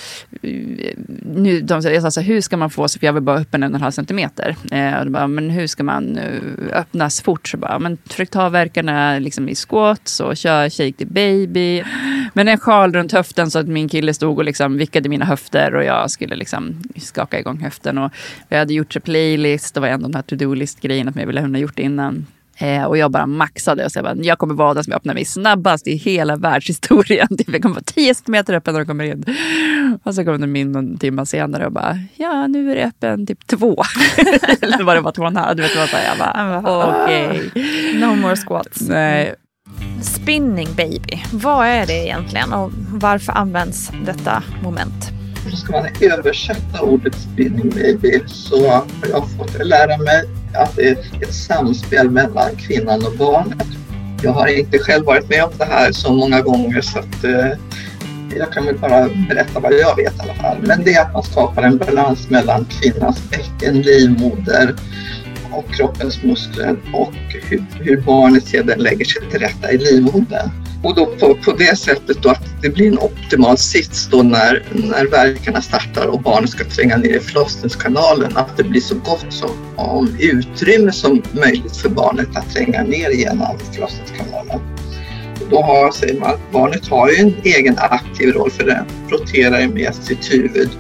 [SPEAKER 6] Nu, de, jag sa så här, hur ska man få sig, för jag vill bara öppna en och en halv centimeter eh, och de bara, men hur ska man uh, öppnas fort, så bara, men försök ta verkarna liksom i squats och kör shake the baby, men en sjal runt höften så att min kille stod och liksom vickade mina höfter och jag skulle liksom skaka igång höften, och vi hade gjort en playlist, det var ändå den här to-do-list grejen att jag ville ha gjort det innan. Eh, och jag bara maxade och så jag bara, jag kommer vara den som öppnar mig snabbast i hela världshistorien. Jag kommer vara tio meter öppen när de kommer in. Och så kom de in någon timme senare och bara, ja nu är det öppen typ två. Eller var det bara två och en halv. Du vet vad jag bara, okej. Okay.
[SPEAKER 1] No more squats.
[SPEAKER 6] Nej.
[SPEAKER 1] Spinning baby, vad är det egentligen och varför används detta moment?
[SPEAKER 7] Ska man översätta ordet spinning baby så har jag fått lära mig att det är ett samspel mellan kvinnan och barnet. Jag har inte själv varit med om det här så många gånger så att eh, jag kan väl bara berätta vad jag vet i alla fall. Men det är att man skapar en balans mellan kvinnans bäcken, livmoder och kroppens muskler och hur, hur barnet sedan lägger sig till rätta i livmodern. Och då på, på det sättet då att det blir en optimal sits då när, när verkarna startar och barnet ska tränga ner i förlossningskanalen, att det blir så gott som om utrymme som möjligt för barnet att tränga ner genom förlossningskanalen. Och då har, säger man, att barnet har ju en egen aktiv roll för det, roterar med sitt huvud,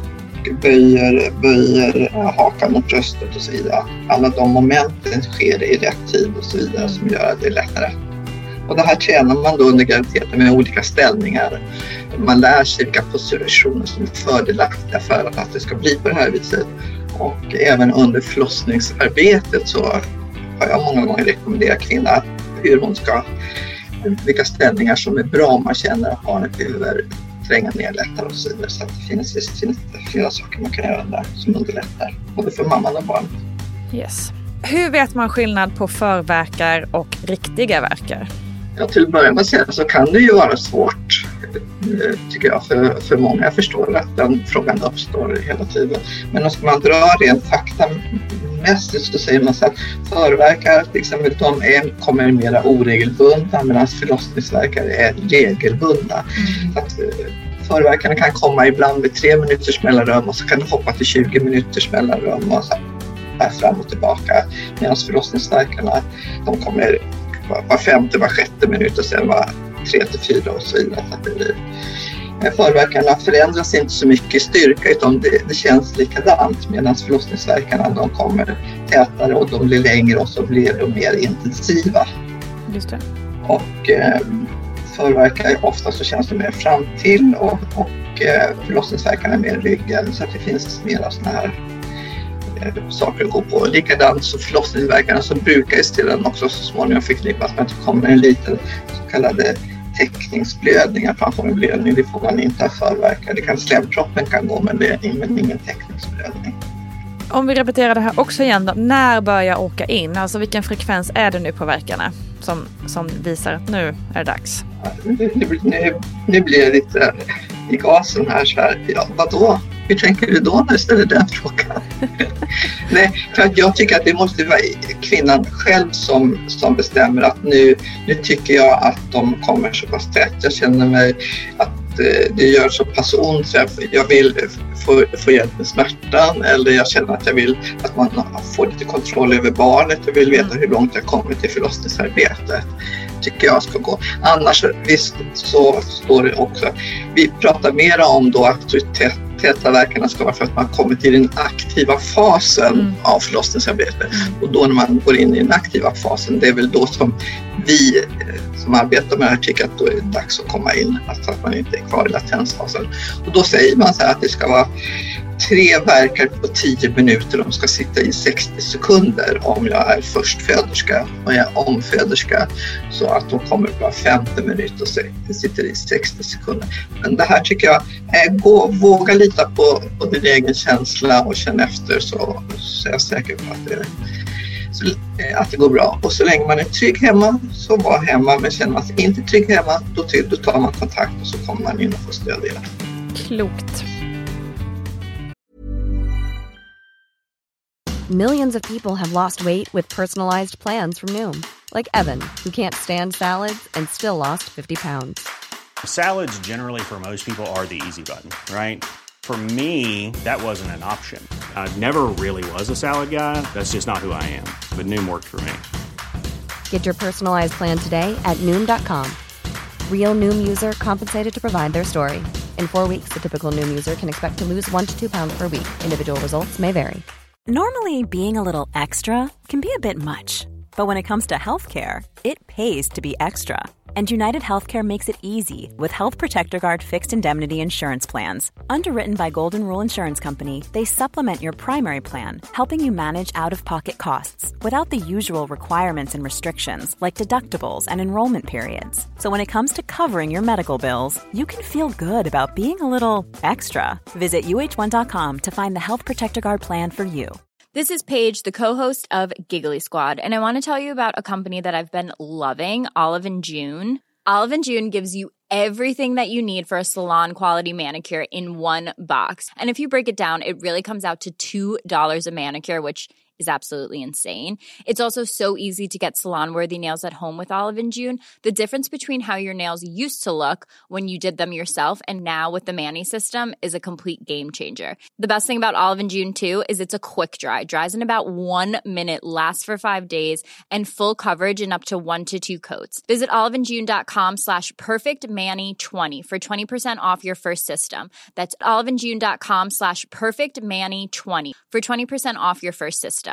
[SPEAKER 7] böjer, böjer hakan mot bröstet och så vidare. Alla de momenten sker i rätt tid och så vidare som gör att det är lättare. Och det här tränar man då under graviditeten med olika ställningar. Man lär sig vilka positioner som är fördelaktiga för att det ska bli på det här viset. Och även under förlossningsarbetet så har jag många gånger rekommenderat kvinnan hur hon ska, vilka ställningar som är bra om man känner att barnet behöver tränga ner lättare och så vidare. Så att det finns, det finns flera saker man kan göra där som underlättar både för mamman och barnet.
[SPEAKER 1] Yes. Hur vet man skillnad på förverkar och riktiga verkar?
[SPEAKER 7] Ja, till att börja med att säga så kan det ju vara svårt, tycker jag, för, för många. Jag förstår att den frågan uppstår hela tiden. Men om man drar rent faktamässigt så säger man så att förverkar, till exempel, de är, kommer mera oregelbundna medan förlossningsverkar är regelbundna. Mm. Så att förverkarna kan komma ibland med tre minuters mellanrum och så kan det hoppa till tjugo minuters mellanrum och så här fram och tillbaka. Medan förlossningsverkarna, de kommer var femte, var sjätte minut och sen var tre till fyra och så vidare. Så att det blir. Förverkarna förändras inte så mycket i styrka utan det, det känns likadant, medan förlossningsverkarna de kommer tätare och de blir längre och så blir de mer intensiva.
[SPEAKER 1] Just det.
[SPEAKER 7] Och eh, förverkar ofta så känns det mer fram till och, och eh, förlossningsverkarna mer ryggen, så att det finns mera såna här saker att gå på. Likadant så förlossningsverkarna så brukar istället också så småningom förknippas med att det kommer en liten så kallade täckningsblödningar. Man får en blödning, det får man inte ha förverkar. Det kan slemproppen kan gå men det är ingen täckningsblödning.
[SPEAKER 1] Om vi repeterar det här också igen då, när börjar jag åka in? Alltså vilken frekvens är det nu på verkarna som, som visar att nu är det dags?
[SPEAKER 7] Ja, nu, nu, nu blir det lite i gasen här så här. Ja, vadå? Hur tänker du då när du ställer den frågan? Nej, för att jag tycker att det måste vara kvinnan själv som, som bestämmer att nu, nu tycker jag att de kommer så pass tätt. Jag känner mig att eh, det gör så pass ont så jag, jag vill få, få hjälp med smärtan, eller jag känner att jag vill att man får lite kontroll över barnet. Jag vill veta hur långt jag kommer till förlossningsarbetet. Tycker jag ska gå. Annars visst så står det också. Vi pratar mer om då att täta verkarna ska vara för att man kommer till den aktiva fasen mm. av förlossningsarbetet. Mm. Och då när man går in i den aktiva fasen, det är väl då som vi som arbetar med det här tycker att då är det dags att komma in. Alltså att man inte är kvar i latensfasen. Och då säger man så här att det ska vara tre verkar på tio minuter. De ska sitta i sextio sekunder om jag är förstföderska och jag är omföderska. Så att de kommer på femtio minuter och sitter i sextio sekunder. Men det här tycker jag, är, gå, våga lita på, på din egen känsla och känna efter, så, så är jag säker på att det, så, att det går bra. Och så länge man är trygg hemma, så var hemma. Men känner man sig inte trygg hemma, då, då tar man kontakt och så kommer man in och får stöd i det.
[SPEAKER 1] Klokt.
[SPEAKER 8] Millions of people have lost weight with personalized plans from Noom. Like Evan, who can't stand salads and still lost fifty pounds.
[SPEAKER 9] Salads generally for most people are the easy button, right? For me, that wasn't an option. I never really was a salad guy. That's just not who I am. But Noom worked for me.
[SPEAKER 8] Get your personalized plan today at Noom dot com. Real Noom user compensated to provide their story. In four weeks, the typical Noom user can expect to lose one to two pounds per week. Individual results may vary.
[SPEAKER 3] Normally, being a little extra can be a bit much, but when it comes to healthcare, it pays to be extra. And United Healthcare makes it easy with Health Protector Guard fixed indemnity insurance plans. Underwritten by Golden Rule Insurance Company, they supplement your primary plan, helping you manage out-of-pocket costs without the usual requirements and restrictions like deductibles and enrollment periods. So when it comes to covering your medical bills, you can feel good about being a little extra. Visit U H one dot com to find the Health Protector Guard plan for you.
[SPEAKER 4] This is Paige, the co-host of Giggly Squad, and I want to tell you about a company that I've been loving, Olive and June. Olive and June gives you everything that you need for a salon-quality manicure in one box. And if you break it down, it really comes out to two dollars a manicure, which is absolutely insane. It's also so easy to get salon-worthy nails at home with Olive and June. The difference between how your nails used to look when you did them yourself and now with the Mani system is a complete game changer. The best thing about Olive and June, too, is it's a quick dry. Dries in about one minute, lasts for five days, and full coverage in up to one to two coats. Visit oliveandjune.com slash perfectmani20 for twenty percent off your first system. That's oliveandjune.com slash perfectmani20 for twenty percent off your first system.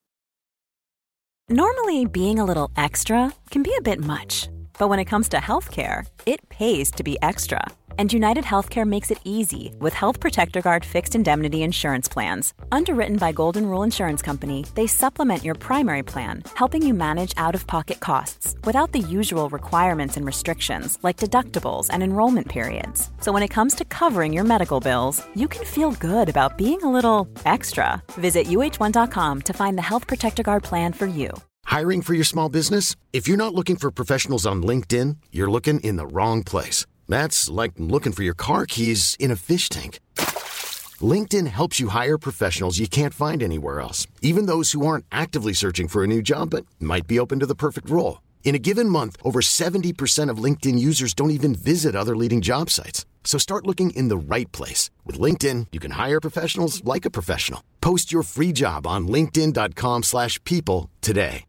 [SPEAKER 3] Normally, being a little extra can be a bit much, but when it comes to healthcare, it pays to be extra. And United Healthcare makes it easy with Health Protector Guard fixed indemnity insurance plans. Underwritten by Golden Rule Insurance Company, they supplement your primary plan, helping you manage out-of-pocket costs without the usual requirements and restrictions like deductibles and enrollment periods. So when it comes to covering your medical bills, you can feel good about being a little extra. Visit U H one dot com to find the Health Protector Guard plan for you.
[SPEAKER 10] Hiring for your small business? If you're not looking for professionals on LinkedIn, you're looking in the wrong place. That's like looking for your car keys in a fish tank. LinkedIn helps you hire professionals you can't find anywhere else, even those who aren't actively searching for a new job but might be open to the perfect role. In a given month, over seventy percent of LinkedIn users don't even visit other leading job sites. So start looking in the right place. With LinkedIn, you can hire professionals like a professional. Post your free job on linkedin.com slash people today.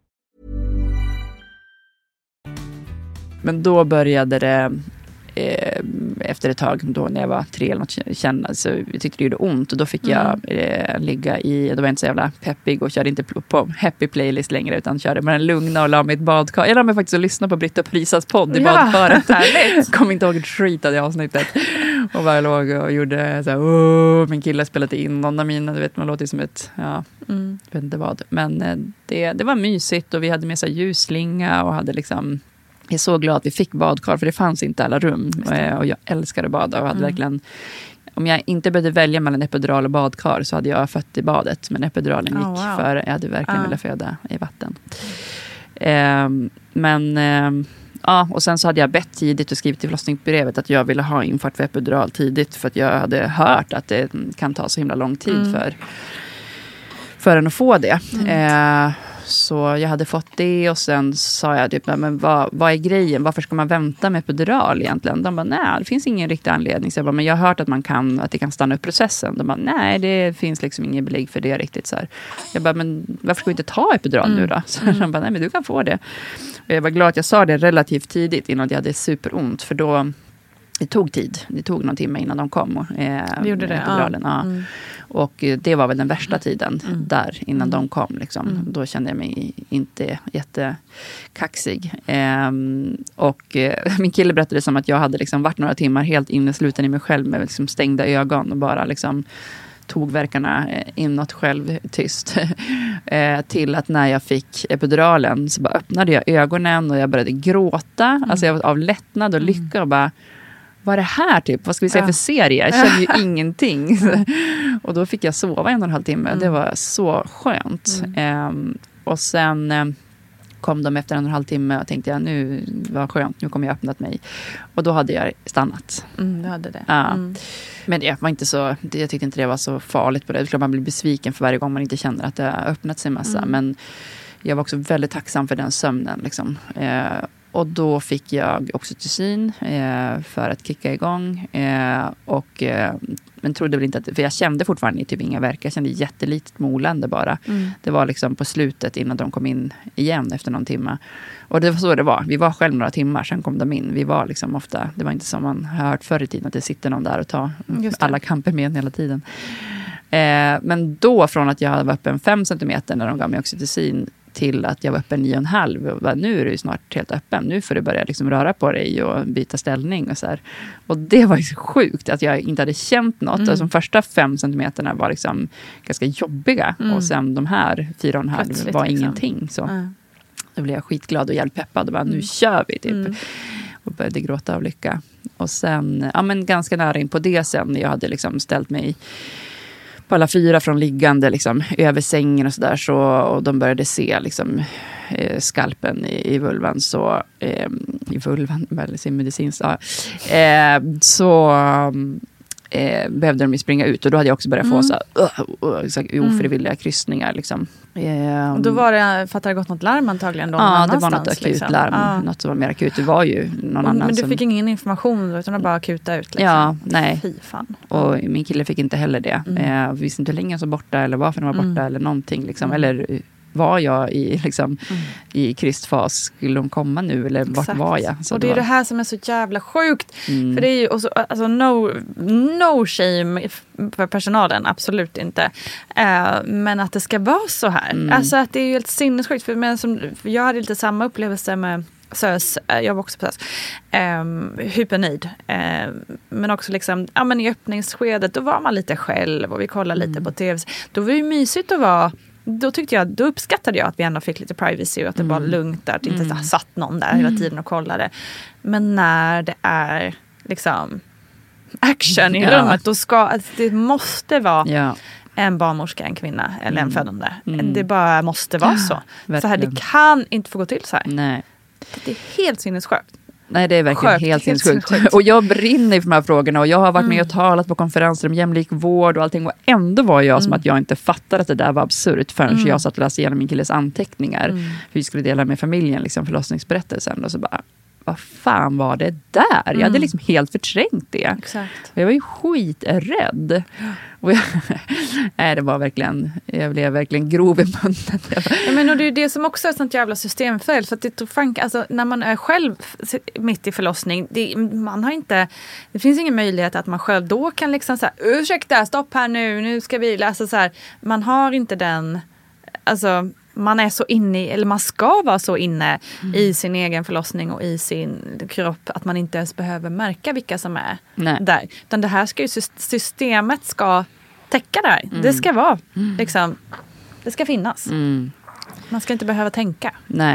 [SPEAKER 6] Men då började det eh, efter ett tag, då när jag var tre eller något, känna, så jag tyckte det gjorde ont. Och då fick jag eh, ligga i, då var jag inte så jävla peppig och körde inte på happy playlist längre, utan körde med den lugna och la mig i ett badkar. Jag la mig faktiskt att lyssna på Britta Prisas podd i ja, badkaret. Härligt. Kom inte ihåg ett skit av det avsnittet. Och bara låg och gjorde så här, åh, min kille spelade in någon av mina, du vet, man låter som ett, ja, mm. jag vet inte vad. Men eh, det, det var mysigt och vi hade med sig ljusslinga och hade liksom, jag är så glad att vi fick badkar, för det fanns inte alla rum. Och jag älskade att bada och hade mm. verkligen, om jag inte behövde välja mellan epidural och badkar så hade jag fött i badet. Men epiduralen gick oh, wow. för jag hade verkligen uh. velat föda i vatten. Eh, men eh, ja, och sen så hade jag bett tidigt och skrivit i förlossningsbrevet att jag ville ha infart för epidural tidigt. För att jag hade hört att det kan ta så himla lång tid mm. för, för en att få det. Mm. Eh, så jag hade fått det och sen sa jag typ, men vad, vad är grejen? Varför ska man vänta med epidural egentligen? De bara, nej, det finns ingen riktig anledning. Så jag bara, men jag har hört att man kan, att det kan stanna upp processen. De bara, nej, det finns liksom ingen belägg för det riktigt så här. Jag bara, men varför ska vi inte ta epidural mm. nu då? Så mm. de bara, nej, men du kan få det. Och jag var glad att jag sa det relativt tidigt innan jag hade superont, för då det tog tid. Det tog någon timme innan de kom. Och, eh,
[SPEAKER 1] det gjorde det,
[SPEAKER 6] ja. Ja.
[SPEAKER 1] Mm.
[SPEAKER 6] Och det var väl den värsta tiden
[SPEAKER 1] mm.
[SPEAKER 6] där innan
[SPEAKER 1] mm.
[SPEAKER 6] de kom. Liksom. Mm. Då kände jag mig inte jättekaxig. Eh, och eh, min kille berättade som att jag hade liksom varit några timmar helt innesluten i mig själv med liksom stängda ögon och bara liksom tog verkarna inåt själv tyst. eh, till att när jag fick epiduralen så bara öppnade jag ögonen och jag började gråta. Mm. Alltså jag var av lättnad och lycka och bara, vad är det här typ? Vad ska vi säga ja. för serie? Jag kände ju ingenting. Och då fick jag sova en och en halv timme. Mm. Det var så skönt. Mm. Um, och sen um, kom de efter en och en halv timme och tänkte jag, nu var skönt, nu kommer jag öppnat mig. Och då hade jag stannat.
[SPEAKER 1] Mm, du hade det.
[SPEAKER 6] Ja.
[SPEAKER 1] Mm.
[SPEAKER 6] Men det var inte så, det, jag tyckte inte det var så farligt på det. Det är klart man blir besviken för varje gång man inte känner att det har öppnat sig en massa. Mm. Men jag var också väldigt tacksam för den sömnen. Liksom. Eh, och då fick jag oxytocin eh, för att kicka igång. Eh, och, eh, men trodde väl inte att, för jag kände fortfarande typ inga verkar. Jag kände jättelitet molande bara. Mm. Det var liksom på slutet innan de kom in igen efter någon timme. Och det var så det var. Vi var själv några timmar, sen kom de in. Vi var liksom ofta, det var inte som man har hört förr i tiden att det sitter någon där och tar alla kamper med hela tiden. Eh, men då från att jag var öppen fem centimeter när de gav mig oxytocin till att jag var öppen nio och en halv. Och bara, nu är du snart helt öppen. Nu får du börja liksom röra på dig och byta ställning och så här. Och det var ju så sjukt att jag inte hade känt något. Mm. Alltså, de första fem centimeterna var liksom ganska jobbiga. Mm. Och sen de här fyra och en halv Plötsligt, var liksom. ingenting. Så mm. då blev jag skitglad och jävligt peppad. Och bara, nu mm. kör vi typ. Mm. Och började gråta av lycka. Och sen, ja men ganska nära in på det sen. När jag hade liksom ställt mig på alla fyra från liggande liksom, över sängen och sådär. Så, och de började se liksom, eh, skalpen i, i vulvan. Så, eh, I vulvan, eller medicinskt. Ja. Eh, så eh, behövde de springa ut. Och då hade jag också börjat få mm. så, uh, uh, så ofrivilliga kryssningar. Liksom. Eh,
[SPEAKER 1] och då var det, för att det hade gått något larm antagligen då?
[SPEAKER 6] Ja, det var något akut liksom. larm.
[SPEAKER 1] Ah.
[SPEAKER 6] Något som var mer akut. Det var ju någon
[SPEAKER 1] och,
[SPEAKER 6] annan
[SPEAKER 1] Men du
[SPEAKER 6] som...
[SPEAKER 1] fick ingen information utan det bara akuta ut? Liksom.
[SPEAKER 6] Ja, nej.
[SPEAKER 1] Fy fan.
[SPEAKER 6] Och min kille fick inte heller det.
[SPEAKER 1] Mm.
[SPEAKER 6] Eh, vi visste inte hur länge jag var borta eller varför den var borta mm. eller någonting. Liksom. Mm. Eller var jag i, liksom, mm. i kristfas? Skulle de komma nu eller Exakt. vart var jag? Så
[SPEAKER 1] och det är
[SPEAKER 6] var...
[SPEAKER 1] det här som är så jävla sjukt.
[SPEAKER 6] Mm.
[SPEAKER 1] För det är ju också, alltså no, no shame för personalen, absolut inte. Uh, men att det ska vara så här. Mm. Alltså att det är ju helt sinnessjukt. För, men som, för jag hade lite samma upplevelse med SÖS, jag var också på SÖS, um, hypernöjd. Um, men också liksom, ja men i öppningsskedet, då var man lite själv och vi kollade mm. lite på tv. Då var det ju mysigt att vara. Då tyckte jag, då uppskattade jag att vi ändå fick lite privacy och att det mm. var lugnt där, att det inte mm. satt någon där hela tiden och kollade. Men när det är liksom action i ja. rummet, då ska, alltså, det måste vara ja. en barnmorska, en kvinna eller en mm. födande. Mm. Det bara måste vara så. Ja, så här, det kan inte få gå till så här.
[SPEAKER 6] Nej.
[SPEAKER 1] Det är helt sinnessjukt.
[SPEAKER 6] Nej, det är verkligen Sjukt, helt sinnessjukt. Och jag brinner för de här frågorna och jag har varit mm. med och talat på konferenser om jämlik vård och allting. Och ändå var jag mm. som att jag inte fattade att det där var absurt förrän mm. jag satt och läste igenom min killes anteckningar. Mm. Vi skulle dela med familjen liksom, förlossningsberättelsen och så bara, vad fan var det där? Mm. Jag hade liksom helt förträngt det.
[SPEAKER 1] Exakt.
[SPEAKER 6] Och jag var ju skiträdd. Och jag, nej, det var verkligen, jag blev verkligen grov i munnen.
[SPEAKER 1] Ja, men och det är ju det som också är ett sånt jävla systemfel. För att det, Frank, alltså, när man är själv mitt i förlossning, det, man har inte, det finns ingen möjlighet att man själv då kan liksom så här, ursäkta, stopp här nu, nu ska vi läsa så här. Man har inte den, alltså man är så inne i, eller man ska vara så inne mm. i sin egen förlossning och i sin kropp att man inte ens behöver märka vilka som är Nej. där. Utan det här ska ju, systemet ska täcka där. Mm. Det ska vara, mm. liksom, det ska finnas. Mm. Man ska inte behöva tänka.
[SPEAKER 6] Nej.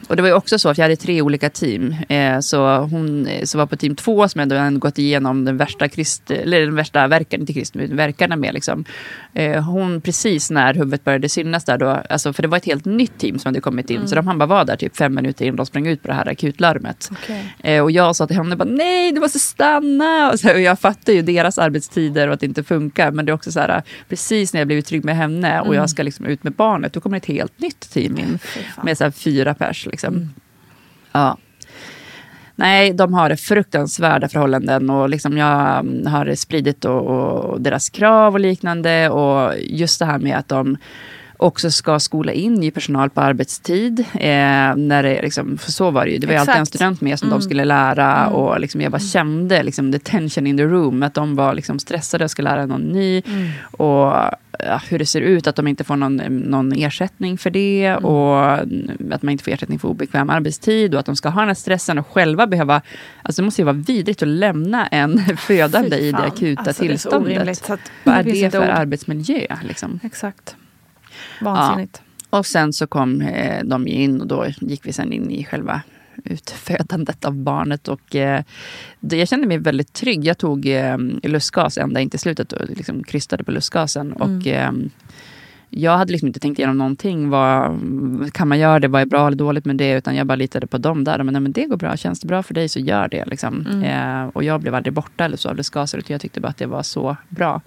[SPEAKER 6] och det var ju också så att jag hade tre olika team. Eh, så hon så var på team två som hade gått igenom den värsta krist, eller den värsta verkan, inte krist, men verkarna med liksom. Eh, hon precis när huvudet började synas där då, alltså, för det var ett helt nytt team som hade kommit in. Mm. Så de han bara var där typ fem minuter in och de sprang ut på det här akutlarmet.
[SPEAKER 1] Okay.
[SPEAKER 6] Eh, och jag sa till henne bara, nej du måste stanna. Och, så, och jag fattar ju deras arbetstider och att det inte funkar. Men det är också så här, precis när jag blivit trygg med henne mm. och jag ska liksom ut med barnet, då kommer ett helt nytt team in. Med så här fyra pers liksom. Mm. Ja. Nej, de har fruktansvärda förhållanden och liksom jag har spridit och, och deras krav och liknande, och just det här med att de också ska skola in i personal på arbetstid. Eh, när det, liksom, för så var det ju. Det var ju alltid en student med som mm. de skulle lära. Mm. Och liksom, jag bara kände liksom, the tension in the room. Att de var liksom, stressade och skulle lära någon ny. Mm. Och ja, hur det ser ut. Att de inte får någon, någon ersättning för det. Mm. Och att man inte får ersättning för obekväm arbetstid. Och att de ska ha den här stressen och själva behöva... Alltså det måste ju vara vidrigt att lämna en födande i det akuta alltså, tillståndet. Det så att, vad är det för arbetsmiljö? Liksom?
[SPEAKER 1] Exakt. Vansinnigt.
[SPEAKER 6] Ja. Och sen så kom eh, de in och då gick vi sen in i själva utfödandet av barnet. Och eh, det, jag kände mig väldigt trygg. Jag tog eh, lustgas ända in till slutet och liksom krystade på lustgasen. Mm. Och eh, jag hade liksom inte tänkt igenom någonting. Vad, kan man göra det? Vad är bra eller dåligt med det? Utan jag bara litade på dem där. Men, nej, men det går bra. Känns det bra för dig så gör det. Liksom. Mm. Eh, och jag blev aldrig borta eller så av lustgaser. Jag tyckte bara att det var så bra.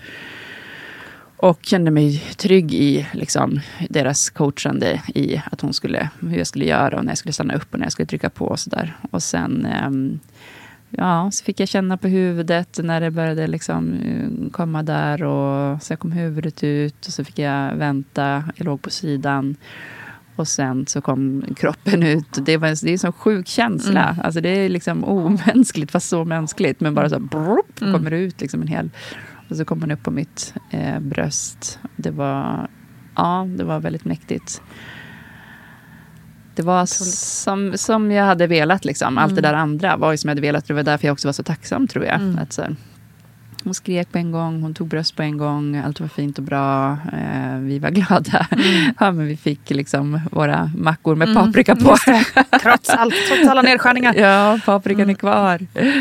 [SPEAKER 6] Och kände mig trygg i liksom, deras coachande i att hon skulle, hur jag skulle göra och när jag skulle stanna upp och när jag skulle trycka på och sådär. Och sen um, ja, så fick jag känna på huvudet när det började liksom komma där, och så kom huvudet ut och så fick jag vänta, jag låg på sidan. Och sen så kom kroppen ut. Det, var, det är en sån sjuk känsla. Mm. Alltså det är liksom omänskligt, fast så mänskligt. Men bara så brup, mm. kommer det ut liksom en hel... Och så kom hon upp på mitt eh, bröst. Det var, ja, det var väldigt mäktigt. Det var som, som jag hade velat liksom. Allt mm. det där andra var ju som jag hade velat. Det var därför jag också var så tacksam, tror jag. Mm. Att så här, hon skrek på en gång, hon tog bröst på en gång. Allt var fint och bra. Eh, vi var glada. Mm. Ja, men vi fick liksom våra mackor med mm. paprika på.
[SPEAKER 1] trots, allt, trots alla nedskärningar.
[SPEAKER 6] Ja, paprikan mm. är kvar.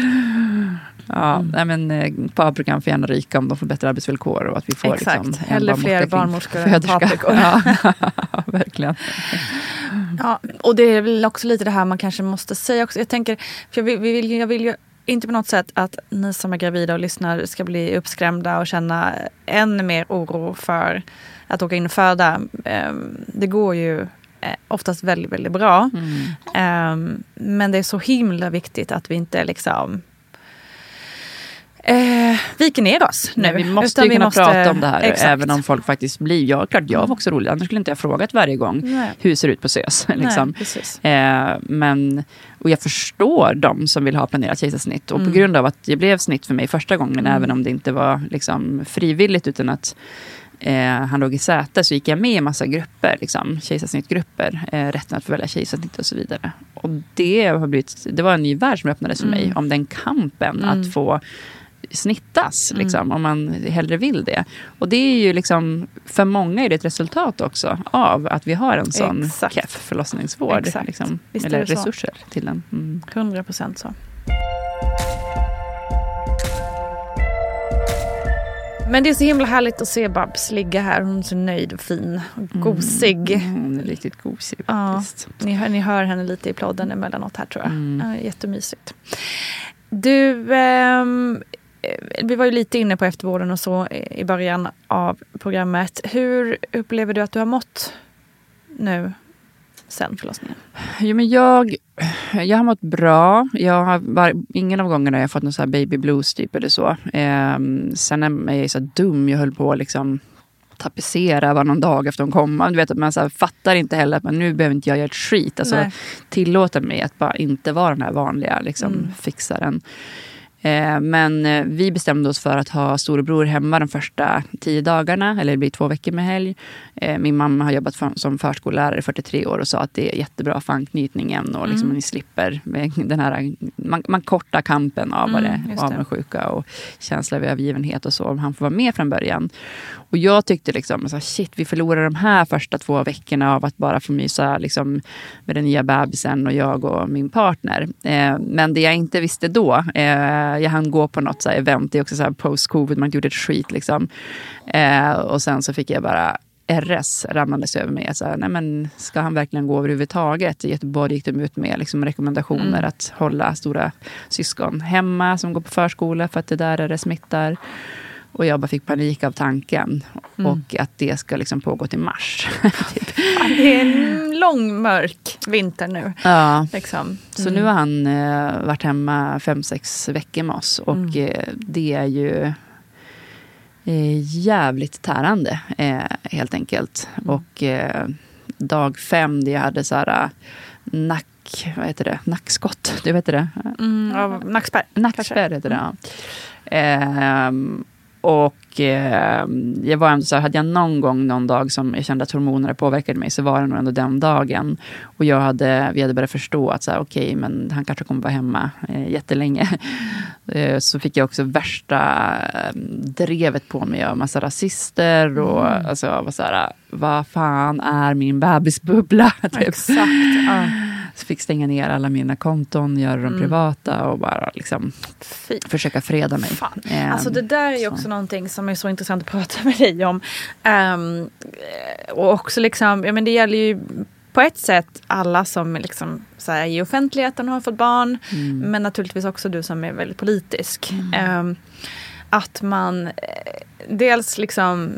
[SPEAKER 6] Ja, mm. nej, men eh, paprikan får gärna ryka om de får bättre arbetsvillkor och att vi får
[SPEAKER 1] exakt.
[SPEAKER 6] Liksom,
[SPEAKER 1] eller fler barnmorskor än paprikor.
[SPEAKER 6] Ja, verkligen.
[SPEAKER 1] Ja, och det är väl också lite det här man kanske måste säga också. Jag tänker, för jag vill, vi vill, jag vill ju inte på något sätt att ni som är gravida och lyssnar ska bli uppskrämda och känna än mer oro för att åka in och föda. Det går ju oftast väldigt, väldigt bra. Mm. Men det är så himla viktigt att vi inte liksom Eh, viker ner oss nu.
[SPEAKER 6] Nej, vi måste ju kunna måste, prata om det här. Exakt. Även om folk faktiskt blir. Ja, klart jag var också rolig. Annars skulle inte jag frågat varje gång Nej. hur det ser ut på S Ö S. Liksom. eh, men, och jag förstår de som vill ha planerat kejsarsnitt. Och mm. på grund av att det blev snitt för mig första gången. Mm. Även om det inte var liksom, frivilligt, utan att eh, han låg i säte, så gick jag med i en massa grupper. Liksom, kejsarsnittgrupper. Eh, rätten att få välja kejsarsnitt och så vidare. Och det, har blivit, det var en ny värld som öppnades för mm. mig. Om den kampen mm. att få snittas, liksom, mm. om man hellre vill det. Och det är ju liksom, för många är det ett resultat också av att vi har en sån Exakt. keff förlossningsvård. Liksom, eller resurser så. till den. Mm.
[SPEAKER 1] hundra procent så. Men det är så himla härligt att se Babs ligga här. Hon är så nöjd och fin och gosig.
[SPEAKER 6] Mm, hon är riktigt gosig faktiskt.
[SPEAKER 1] Ja, ni, hör, ni hör henne lite i plåden emellanåt här, tror jag. Mm. Ja, jättemysigt. Du... Ehm, vi var ju lite inne på eftervården och så i början av programmet. Hur upplever du att du har mått nu sen förlossningen?
[SPEAKER 6] Jo, men jag, jag har mått bra. Jag har var, ingen av gångerna jag har fått någon så här baby blues typ eller så. Eh, sen är jag så dum. Jag höll på att liksom tapetsera var någon dag efter hon kom. Du vet att man så här, fattar inte heller att man, nu behöver inte jag göra ett skit. Alltså tillåta mig att bara inte vara den här vanliga liksom, mm. fixaren. Men vi bestämde oss för att ha storebror hemma de första tio dagarna. Eller det blir två veckor med helg. Eh, min mamma har jobbat för, som förskollärare i fyrtiotre år och sa att det är jättebra för anknytningen och liksom
[SPEAKER 1] Mm.
[SPEAKER 6] ni slipper den här, man, man kortar kampen av vad
[SPEAKER 1] Mm,
[SPEAKER 6] det,
[SPEAKER 1] just det.
[SPEAKER 6] avundsjuka och känsla av övergivenhet och så, om han får vara med från början. Och jag tyckte liksom, så här, shit, vi förlorar de här första två veckorna av att bara få mysa liksom, med den nya bebisen och jag och min partner. Eh, men det jag inte visste då, eh, jag hann gå på något så här event, det är också så här post-covid, man gjorde ett skit liksom. Eh, och sen så fick jag bara R S ramlandes över mig. Så här, nej men, ska han verkligen gå överhuvudtaget? I Göteborg gick de ut med liksom, rekommendationer
[SPEAKER 1] Mm.
[SPEAKER 6] att hålla stora syskon hemma som går på förskola för att det där är det smittar. Och jag bara fick panik av tanken.
[SPEAKER 1] Mm.
[SPEAKER 6] Och att det ska liksom pågå till mars. typ.
[SPEAKER 1] Det är en lång, mörk vinter nu.
[SPEAKER 6] Ja.
[SPEAKER 1] Liksom.
[SPEAKER 6] Så nu har han eh, varit hemma fem, sex veckor med oss. Och
[SPEAKER 1] Mm.
[SPEAKER 6] eh, det är ju eh, jävligt tärande, eh, helt enkelt.
[SPEAKER 1] Mm.
[SPEAKER 6] Och eh, dag fem, det jag hade så här nack, vad heter det? Nackskott, du vet det?
[SPEAKER 1] Mm, av nackspärr.
[SPEAKER 6] Nackspärr heter det, ja. Ehm, och eh, jag var ändå så här, hade jag någon gång någon dag som jag kände att hormonerna påverkade mig, så var det nog ändå den dagen. Och jag hade, vi hade börjat förstå att så här, okej, men han kanske kommer vara hemma eh, jättelänge. eh, så fick jag också värsta eh, drevet på mig av massa rasister och
[SPEAKER 1] Mm.
[SPEAKER 6] alltså var så här, vad fan är min bebisbubbla? typ.
[SPEAKER 1] Exakt, ja.
[SPEAKER 6] Så fick stänga ner alla mina konton, göra dem
[SPEAKER 1] Mm.
[SPEAKER 6] privata och bara liksom
[SPEAKER 1] Fy.
[SPEAKER 6] försöka freda mig.
[SPEAKER 1] Fan.
[SPEAKER 6] Ehm,
[SPEAKER 1] Alltså det där är ju
[SPEAKER 6] så.
[SPEAKER 1] också någonting som är så intressant att prata med dig om. Ehm, och också liksom, ja men det gäller ju på ett sätt alla som liksom, så här, i offentligheten har fått barn.
[SPEAKER 6] Mm.
[SPEAKER 1] Men naturligtvis också du som är väldigt politisk.
[SPEAKER 6] Mm.
[SPEAKER 1] Ehm, att man eh, dels liksom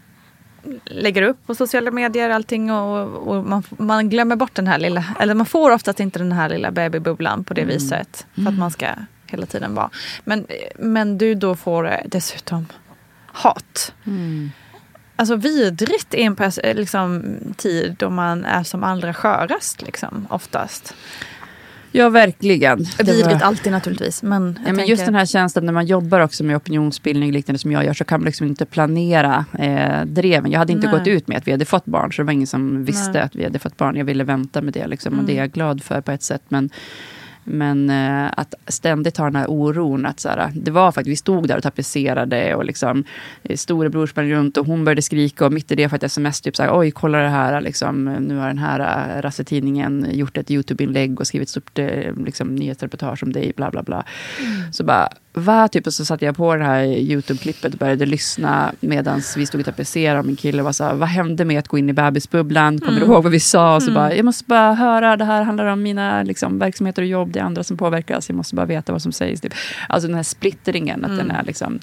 [SPEAKER 1] lägger upp på sociala medier allting och, och man, man glömmer bort den här lilla, eller man får oftast inte den här lilla babybubblan på det
[SPEAKER 6] Mm.
[SPEAKER 1] viset. För
[SPEAKER 6] Mm.
[SPEAKER 1] att man ska hela tiden vara. Men, men du då får eh, dessutom hat.
[SPEAKER 6] Mm.
[SPEAKER 1] Alltså vidrigt i en pers- liksom, tid då man är som allra skörast liksom, oftast.
[SPEAKER 6] Ja, verkligen. Det
[SPEAKER 1] Vidrigt
[SPEAKER 6] var-
[SPEAKER 1] alltid naturligtvis. Men, jag
[SPEAKER 6] Ja, men
[SPEAKER 1] tänker,
[SPEAKER 6] just den här känslan när man jobbar också med opinionsbildning liknande som jag gör, så kan man liksom inte planera eh, dreven. Jag hade inte
[SPEAKER 1] Nej.
[SPEAKER 6] gått ut med att vi hade fått barn, så det var ingen som visste
[SPEAKER 1] Nej.
[SPEAKER 6] att vi hade fått barn. Jag ville vänta med det liksom, och
[SPEAKER 1] Mm.
[SPEAKER 6] det är jag glad för på ett sätt. Men, men eh, att ständigt ha den här oron att så här, det var faktiskt, vi stod där och tapetserade och liksom eh, storebror sprang runt och hon började skrika och mitt i det för ett sms typ så här, oj kolla det här liksom, nu har den här äh, rassetidningen gjort ett YouTube-inlägg och skrivit ett stort eh, liksom, nyhetsreportage om dig, bla bla bla.
[SPEAKER 1] Mm.
[SPEAKER 6] Så bara, va? Typ, och så satte jag på det här YouTube-klippet och började lyssna medan vi stod och tapetserade och min kille var så här, vad hände med att gå in i bebisbubblan? Kommer
[SPEAKER 1] Mm.
[SPEAKER 6] du ihåg vad vi sa? Och så
[SPEAKER 1] Mm.
[SPEAKER 6] bara, jag måste bara höra, det här handlar om mina liksom, verksamheter och jobb, det är andra som påverkas, jag måste bara veta vad som sägs. Typ. Alltså den här splittringen, att
[SPEAKER 1] Mm.
[SPEAKER 6] den är liksom,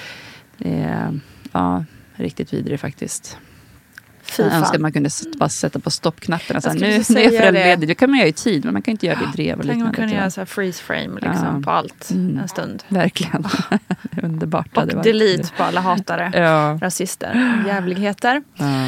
[SPEAKER 6] eh, ja, riktigt vidrig faktiskt.
[SPEAKER 1] Fy
[SPEAKER 6] Jag önskar
[SPEAKER 1] fan.
[SPEAKER 6] att man kunde s- bara sätta på stoppknappen. Alltså,
[SPEAKER 1] Jag
[SPEAKER 6] nu,
[SPEAKER 1] skulle
[SPEAKER 6] nu är
[SPEAKER 1] precis
[SPEAKER 6] jag
[SPEAKER 1] säga
[SPEAKER 6] föräldraledig.
[SPEAKER 1] det.
[SPEAKER 6] Det kan man göra i tid, men man kan inte göra det i drev och
[SPEAKER 1] Tänk om man
[SPEAKER 6] liknande.
[SPEAKER 1] kunde
[SPEAKER 6] tror jag.
[SPEAKER 1] göra så här freeze frame liksom,
[SPEAKER 6] Ja.
[SPEAKER 1] på allt
[SPEAKER 6] Mm.
[SPEAKER 1] en stund.
[SPEAKER 6] Verkligen. Underbart.
[SPEAKER 1] Och
[SPEAKER 6] hade varit.
[SPEAKER 1] delete på alla hatare,
[SPEAKER 6] Ja.
[SPEAKER 1] rasister och jävligheter.
[SPEAKER 6] Ja.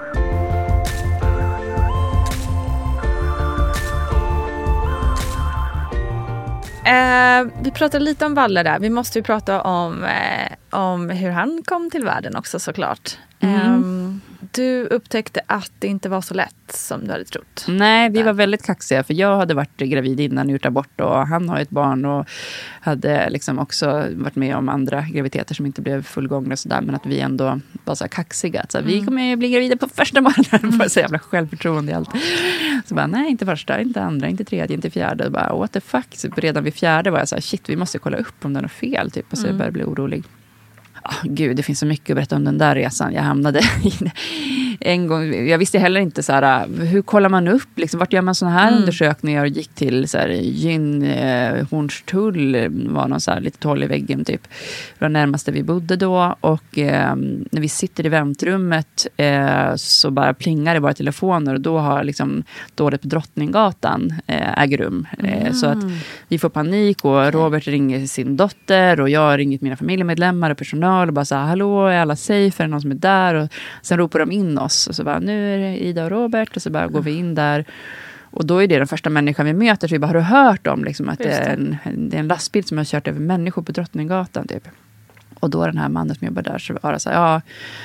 [SPEAKER 1] Eh, vi pratade lite om Valle där. Vi måste ju prata om, eh, om hur han kom till världen också såklart.
[SPEAKER 6] Mm.
[SPEAKER 1] Eh, du upptäckte att det inte var så lätt som du hade trott.
[SPEAKER 6] Nej, vi var väldigt kaxiga, för jag hade varit gravid innan och gjort abort och han har ett barn och hade liksom också varit med om andra graviditeter som inte blev fullgångna och sådär, men att vi ändå var så här kaxiga. Så här, vi kommer bli gravida på första månaden, för så jävla självförtroende i allt. Så bara, nej, inte första, inte andra, inte tredje, inte fjärde. Och bara, what the fuck? Så redan vid fjärde var jag så här, shit, vi måste kolla upp om det är något fel. Typ. Och så jag började bli orolig. Oh, gud, det finns så mycket att berätta om den där resan. Jag hamnade i en gång. Jag visste heller inte så här, hur kollar man upp? Liksom, vart gör man såna här
[SPEAKER 1] Mm.
[SPEAKER 6] undersökningar? Och gick till så här, Gyn, eh, Hornstull var någon så här lite tål i väggen typ. Det var närmaste vi bodde då. Och eh, när vi sitter i väntrummet eh, så bara plingar det bara telefoner. Och då har liksom dådet på Drottninggatan eh, äger rum. Eh,
[SPEAKER 1] Mm.
[SPEAKER 6] Så att vi får panik och Robert ringer sin dotter och jag ringer mina familjemedlemmar och personal och bara så här, hallå, är alla safe? Är det någon som är där? Och sen ropar de in oss och så bara, nu är det Ida och Robert, och så bara går vi in där. Och då är det den första människan vi möter, så vi bara, har du hört om liksom, att det
[SPEAKER 1] Just det.
[SPEAKER 6] är, en, det är en lastbil som har kört över människor på Drottninggatan typ. Och då den här mannen som jobbar där så var det så här, ja,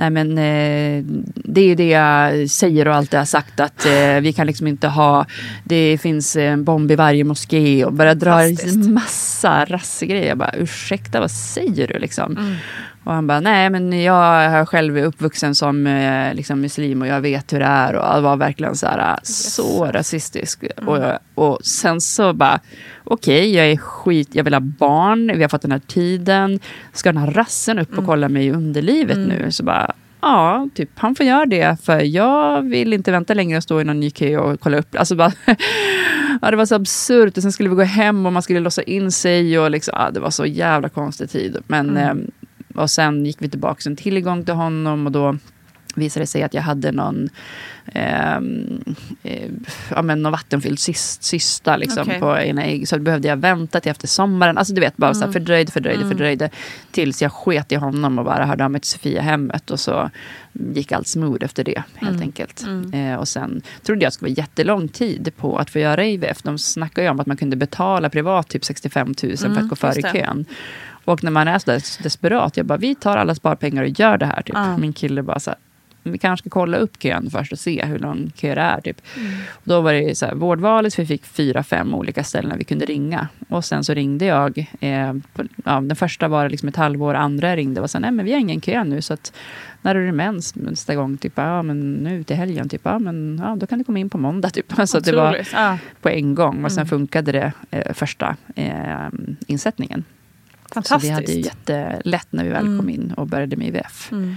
[SPEAKER 6] nej men eh, det är ju det jag säger och alltid har sagt att eh, vi kan liksom inte ha, det finns en bomb i varje moské och bara dra massa rassegrejer. Jag bara, ursäkta, vad säger du liksom? Mm. Och han bara, nej men jag har själv uppvuxen som eh, liksom muslim och jag vet hur det är. Och det var verkligen så här, yes. så rasistisk. Mm. Och, och sen så bara, okej, okay, jag är skit, jag vill ha barn, vi har fått den här tiden. Ska den här rassen upp och mm. kolla mig i underlivet mm. nu? Så bara, ja, typ han får göra det. För jag vill inte vänta längre och stå i någon ny kö och kolla upp. Alltså bara, ja, det var så absurt. Och sen skulle vi gå hem och man skulle låsa in sig. Och liksom, ja, det var så jävla konstig tid. Men... Mm. Eh, och sen gick vi tillbaka en tillgång till honom och då visade det sig att jag hade någon, eh, eh, ja, men någon vattenfylld cyst, cysta liksom, okay. på ena ägg. Så behövde jag vänta till efter sommaren. Alltså du vet, bara mm. så här, fördröjde, fördröjde, mm. fördröjde. Tills jag sket i honom och bara hörde av mig till Sofia hemmet. Och så gick allt smooth efter det, helt mm. enkelt. Mm. Eh, och sen trodde jag att det skulle vara jättelång tid på att få göra I V F. De snackade ju om att man kunde betala privat typ sextiofem tusen mm, för att gå före i kön. Och när man är så där desperat, jag bara, vi tar alla sparpengar och gör det här. Typ. Mm. Min kille bara så här, vi kanske ska kolla upp kön först och se hur lång kö det är. Typ. Mm. Och då var det så här, vårdvalet, för vi fick fyra, fem olika ställen vi kunde ringa. Och sen så ringde jag, eh, på, ja, den första var liksom ett halvår, andra ringde och sa, nej men vi har ingen kö nu, så att när är det mens nästa gång, typ, ja men nu till helgen, typ, ja men ja, då kan du komma in på måndag, typ. Så det var ja. på en gång, och sen mm. funkade det eh, första eh, insättningen. Så vi hade ju jättelätt när vi väl mm. kom in och började med I V F. Mm.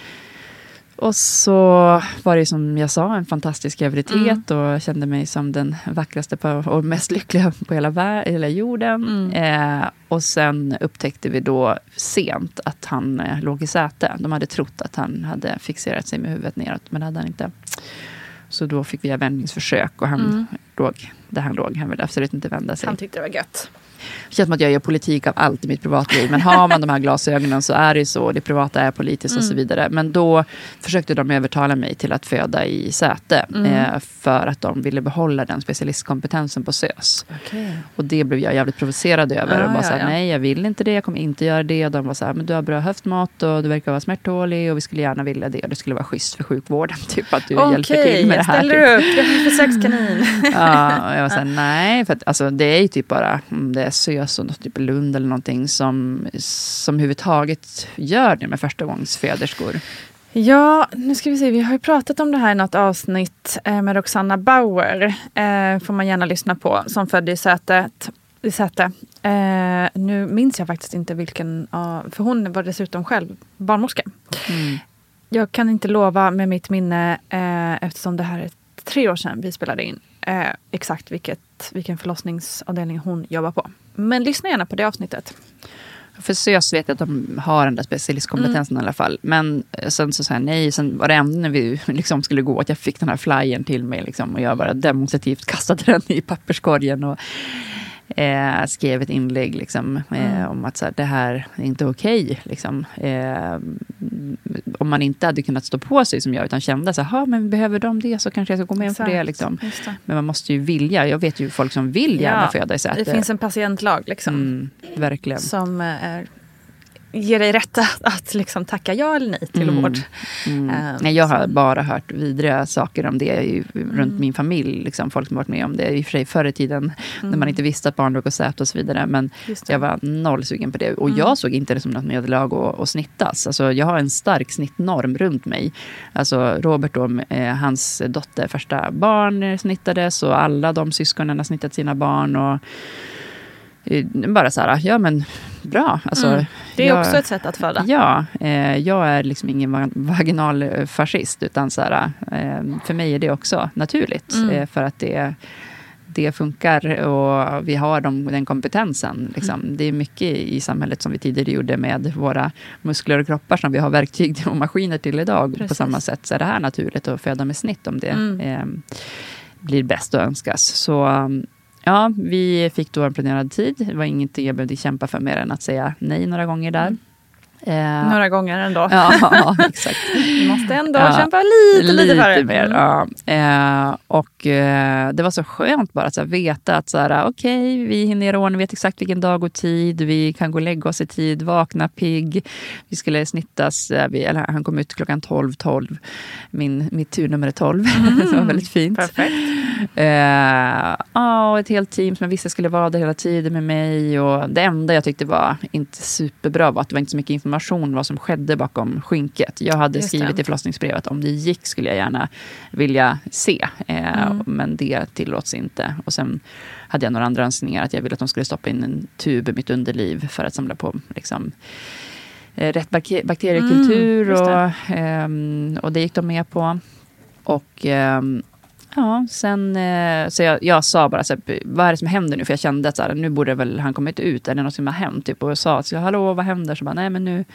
[SPEAKER 6] Och så var det som jag sa, en fantastisk graviditet mm. och jag kände mig som den vackraste på, och mest lyckliga på hela, vär- hela jorden. Mm. Eh, och sen upptäckte vi då sent att han eh, låg i säte. De hade trott att han hade fixerat sig med huvudet neråt, men det hade han inte. Så då fick vi vändningsförsök och han mm. låg där han låg. Han ville absolut inte vända sig.
[SPEAKER 1] Han tyckte det var gött.
[SPEAKER 6] Det känns som att jag gör politik av allt i mitt privatliv. Men har man de här glasögonen så är det så. Det privata är politiskt mm. och så vidare. Men då försökte de övertala mig till att föda i säte. Mm. Eh, för att de ville behålla den specialistkompetensen på S Ö S. Okay. Och det blev jag jävligt provocerad över. Ah, och bara ja, så här, ja. nej jag vill inte det. Jag kommer inte göra det. Och de var så här, men du har bra höftmat och du verkar vara smärttålig. Och vi skulle gärna vilja det. Och det skulle vara schysst för sjukvården. Typ att du okay, hjälper till med det här.
[SPEAKER 1] Okej, jag ställer typ. upp. Jag är försökskanin.
[SPEAKER 6] Ja, och jag var så här, nej. För att, alltså, det är ju typ bara... Det är S Ö S och något typ Lund eller någonting som, som överhuvudtaget gör det med förstagångsföderskor.
[SPEAKER 1] Ja, nu ska vi se. Vi har ju pratat om det här i något avsnitt eh, med Roxanna Bauer. Eh, får man gärna lyssna på. Som födde i sätet. I säte. Eh, nu minns jag faktiskt inte vilken. Uh, för hon var dessutom själv barnmorska. Mm. Jag kan inte lova med mitt minne. Eh, eftersom det här är tre år sedan vi spelade in. Eh, exakt vilket, vilken förlossningsavdelning hon jobbar på. Men lyssna gärna på det avsnittet.
[SPEAKER 6] För S Ö S vet jag att de har den där specialistkompetensen mm. i alla fall. Men sen så sa jag nej. Sen var det ändå när vi liksom skulle gå att jag fick den här flyern till mig. Liksom, och jag bara demonstrativt kastade den i papperskorgen och eh, skrev ett inlägg liksom, eh, mm. om att så här, det här är inte okej. Liksom. Eh, om man inte hade kunnat stå på sig som jag, utan kände så här, men behöver de det så kanske jag ska gå med Exakt. För det. Liksom. det. Men man måste ju vilja. Jag vet ju folk som vill gärna ja, föda i säte.
[SPEAKER 1] Det finns en patientlag liksom.
[SPEAKER 6] Mm, verkligen.
[SPEAKER 1] Som är... ger dig rätt att, att liksom tacka ja eller nej till mm. vård.
[SPEAKER 6] Mm. Um, nej, jag har så. bara hört vidriga saker om det ju, mm. runt min familj. Liksom, folk som varit med om det i och för sig förr i tiden mm. när man inte visste att barn låg och sät och så vidare. Men jag var noll sugen på det. Och mm. jag såg inte det som något nederlag att, att snittas. Alltså, jag har en stark snittnorm runt mig. Alltså, Robert då, eh, hans dotter, första barn snittades och alla de syskonen har snittat sina barn och bara så här, ja men bra. Alltså, mm.
[SPEAKER 1] Det är
[SPEAKER 6] jag,
[SPEAKER 1] också ett sätt att föda.
[SPEAKER 6] Ja, eh, jag är liksom ingen vaginal fascist utan så här, eh, för mig är det också naturligt. Mm. Eh, för att det, det funkar och vi har de, den kompetensen. Liksom. Mm. Det är mycket i samhället som vi tidigare gjorde med våra muskler och kroppar som vi har verktyg och maskiner till idag. Precis. På samma sätt så är det här naturligt att föda med snitt om det mm. eh, blir bäst att önskas. Så ja, vi fick då en planerad tid. Det var ingenting jag behövde kämpa för mer än att säga nej några gånger där.
[SPEAKER 1] Eh, Några gånger ändå.
[SPEAKER 6] Ja, exakt.
[SPEAKER 1] Du måste ändå ja, kämpa lite, lite, lite för det.
[SPEAKER 6] Mer, mm. ja. eh, och eh, det var så skönt bara att så här, veta att så här, okej, okay, vi hinner göra ordning, vet exakt vilken dag och tid, vi kan gå och lägga oss i tid, vakna pigg. Vi skulle snittas, vi, eller han kom ut klockan tolv tolv. Min, mitt turnummer är tolv. Mm. Det var väldigt fint.
[SPEAKER 1] Perfekt.
[SPEAKER 6] Eh, ja, och ett helt team som jag visste skulle vara där hela tiden med mig. Och det enda jag tyckte var inte superbra var att det var inte så mycket information vad som skedde bakom skynket. Jag hade skrivit i förlossningsbrevet om det gick skulle jag gärna vilja se. Eh, mm. Men det tillåts inte. Och sen hade jag några andra önskningar att jag ville att de skulle stoppa in en tub i mitt underliv för att samla på liksom eh, rätt bakteriekultur. Mm, och, eh, och det gick de med på. Och eh, ja, sen eh, så jag, jag sa bara så här, vad är det som händer nu? För jag kände att så här, nu borde väl han kommit ut. Är det något som har hänt? Typ, och jag sa, så, hallå, vad händer? Så bara, nej men nu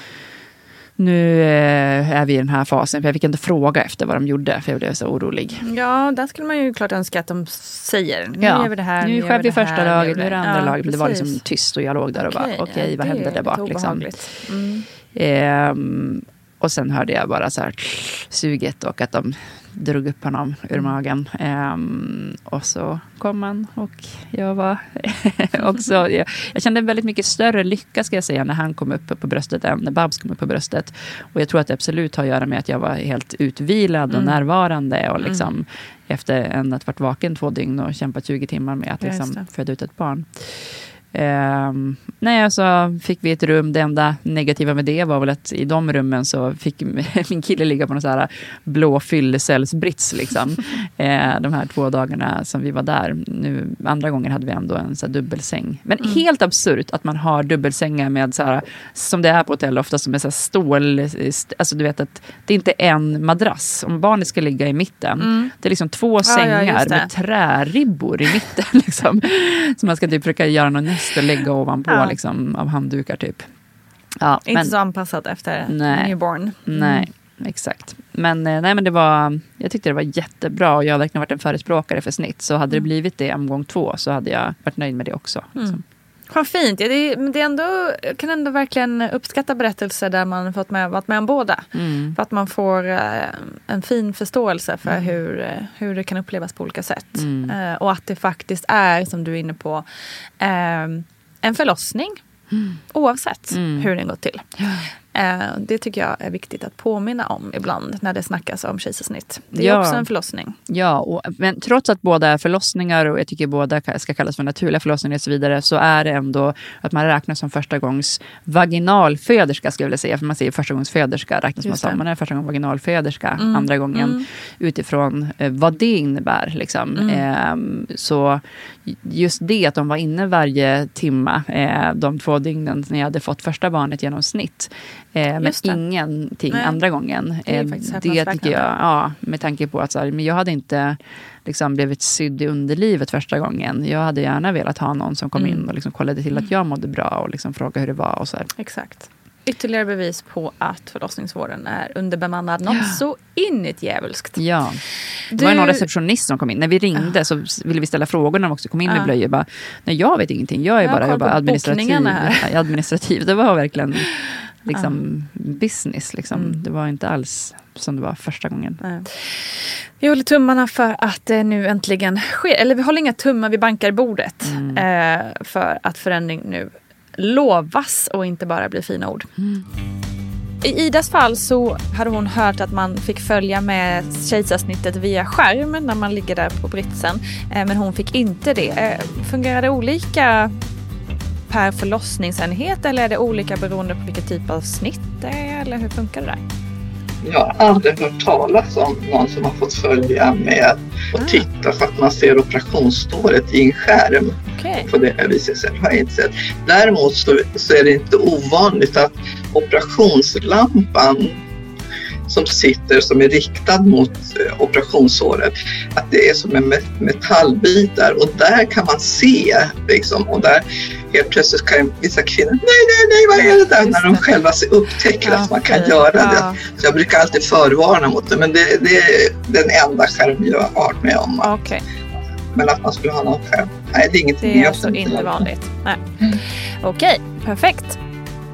[SPEAKER 6] nu eh, är vi i den här fasen. För jag fick inte fråga efter vad de gjorde. För jag blev så orolig.
[SPEAKER 1] Ja, där skulle man ju klart önska att de säger. Nu
[SPEAKER 6] ja,
[SPEAKER 1] gör vi det här.
[SPEAKER 6] Nu,
[SPEAKER 1] nu
[SPEAKER 6] skäv vi första
[SPEAKER 1] här,
[SPEAKER 6] laget, nu är det andra
[SPEAKER 1] ja,
[SPEAKER 6] laget. Men det var liksom tyst och jag låg där okay, och bara, okej, okay,
[SPEAKER 1] ja,
[SPEAKER 6] vad hände där bak? Liksom.
[SPEAKER 1] Mm.
[SPEAKER 6] Eh, och sen hörde jag bara så här suget och att de drog upp honom ur magen. Um, och så kom han och jag var också, jag, jag kände väldigt mycket större lycka ska jag säga när han kom upp på bröstet än när Babs kom upp på bröstet. Och jag tror att det absolut har att göra med att jag var helt utvilad och mm. närvarande och liksom mm. efter en att varit vaken två dygn och kämpat tjugo timmar med att liksom föda ut ett barn. Um, nej, så fick vi ett rum. Det enda negativa med det var väl att i de rummen så fick min kille ligga på någon så här blå fyllecellsbrits liksom. uh, de här två dagarna som vi var där. Nu, andra gången hade vi ändå en så här dubbelsäng. Men mm. helt absurt att man har dubbelsängar med så här, som det är på hotell ofta som är så här stål, alltså du vet att det är inte en madrass. Om barnet ska ligga i mitten, mm. det är liksom två sängar ja, ja, med träribbor i mitten liksom. Så man ska typ försöka göra någon och lägga ovanpå ja. liksom, av handdukar typ. Ja,
[SPEAKER 1] inte men, så anpassat efter
[SPEAKER 6] nej,
[SPEAKER 1] newborn. Mm.
[SPEAKER 6] Nej, exakt. Men, nej, men det var, jag tyckte det var jättebra och jag har verkligen varit en förespråkare för snitt. Så hade mm. det blivit det omgång två så hade jag varit nöjd med det också. Liksom.
[SPEAKER 1] Mm. Vad fint. Ja, det, det är ändå, jag kan ändå verkligen uppskatta berättelser där man fått med, varit med om båda. Mm. För att man får uh, en fin förståelse för mm. hur, uh, hur det kan upplevas på olika sätt. Mm. Uh, och att det faktiskt är, som du är inne på, uh, en förlossning. Mm. Oavsett mm. hur den går till. Uh, det tycker jag är viktigt att påminna om ibland när det snackas om kejsarsnitt. Det är ja. också en förlossning.
[SPEAKER 6] Ja, och, men trots att båda är förlossningar och jag tycker båda ska kallas för naturliga förlossningar och så vidare, så är det ändå att man räknas som första gångs vaginalföderska skulle jag vilja säga. För man säger första gångs föderska räknas man som. Man är första gångs vaginalföderska mm. andra gången mm. utifrån eh, vad det innebär. Liksom. Mm. Eh, så just det att de var inne varje timma eh, de två dygnen när jag hade fått första barnet genom snitt. Eh, men ingenting Nej. andra gången. Det, eh, det tycker jag, ja, med tanke på att så här, men jag hade inte liksom blivit sydd i underlivet första gången. Jag hade gärna velat ha någon som kom mm. in och liksom kollade till att jag mådde bra och liksom frågade hur det var. Och så här.
[SPEAKER 1] Exakt. Ytterligare bevis på att förlossningsvården är underbemannad. Något ja. så inget djävulskt.
[SPEAKER 6] Ja. Det du... var någon receptionist som kom in. När vi ringde ja. så ville vi ställa frågor när de också kom in med ja. blöjor. Bara, nej, jag vet ingenting. Jag är jag bara, jag bara administrativ. administrativ. Det var verkligen liksom ja. business. Liksom. Mm. Det var inte alls som det var första gången.
[SPEAKER 1] Nej. Vi håller tummarna för att det nu äntligen sker. Eller vi håller inga tummar, vi bankar bordet. Mm. Eh, för att förändring nu lovas och inte bara blir fina ord. Mm. I Idas fall så hade hon hört att man fick följa med kejsarsnittet via skärm när man ligger där på britsen. Men hon fick inte det. Fungerar det olika per förlossningsenhet eller är det olika beroende på vilken typ av snitt det är? Eller hur funkar det där?
[SPEAKER 7] Jag har aldrig hört talas om någon som har fått följa med och ah. titta för att man ser operationsståret i en skärm. Okay. På det viset har jag inte sett. Däremot så, så är det inte ovanligt att operationslampan som sitter som är riktad mot eh, operationssåret, att det är som en metallbitar och där kan man se liksom, och där helt plötsligt kan vissa kvinnor, nej nej nej vad är det där, när de själva upptäcker ja, att man kan göra ja. det. Så jag brukar alltid förvarna mot det, men det, det är den enda skärm jag har varit med om.
[SPEAKER 1] Okej. Okay.
[SPEAKER 7] Men att man skulle ha någon skärm, nej det är ingenting.
[SPEAKER 1] Det är alltså inte vanligt. Nej. Mm. Okej, okay, perfekt.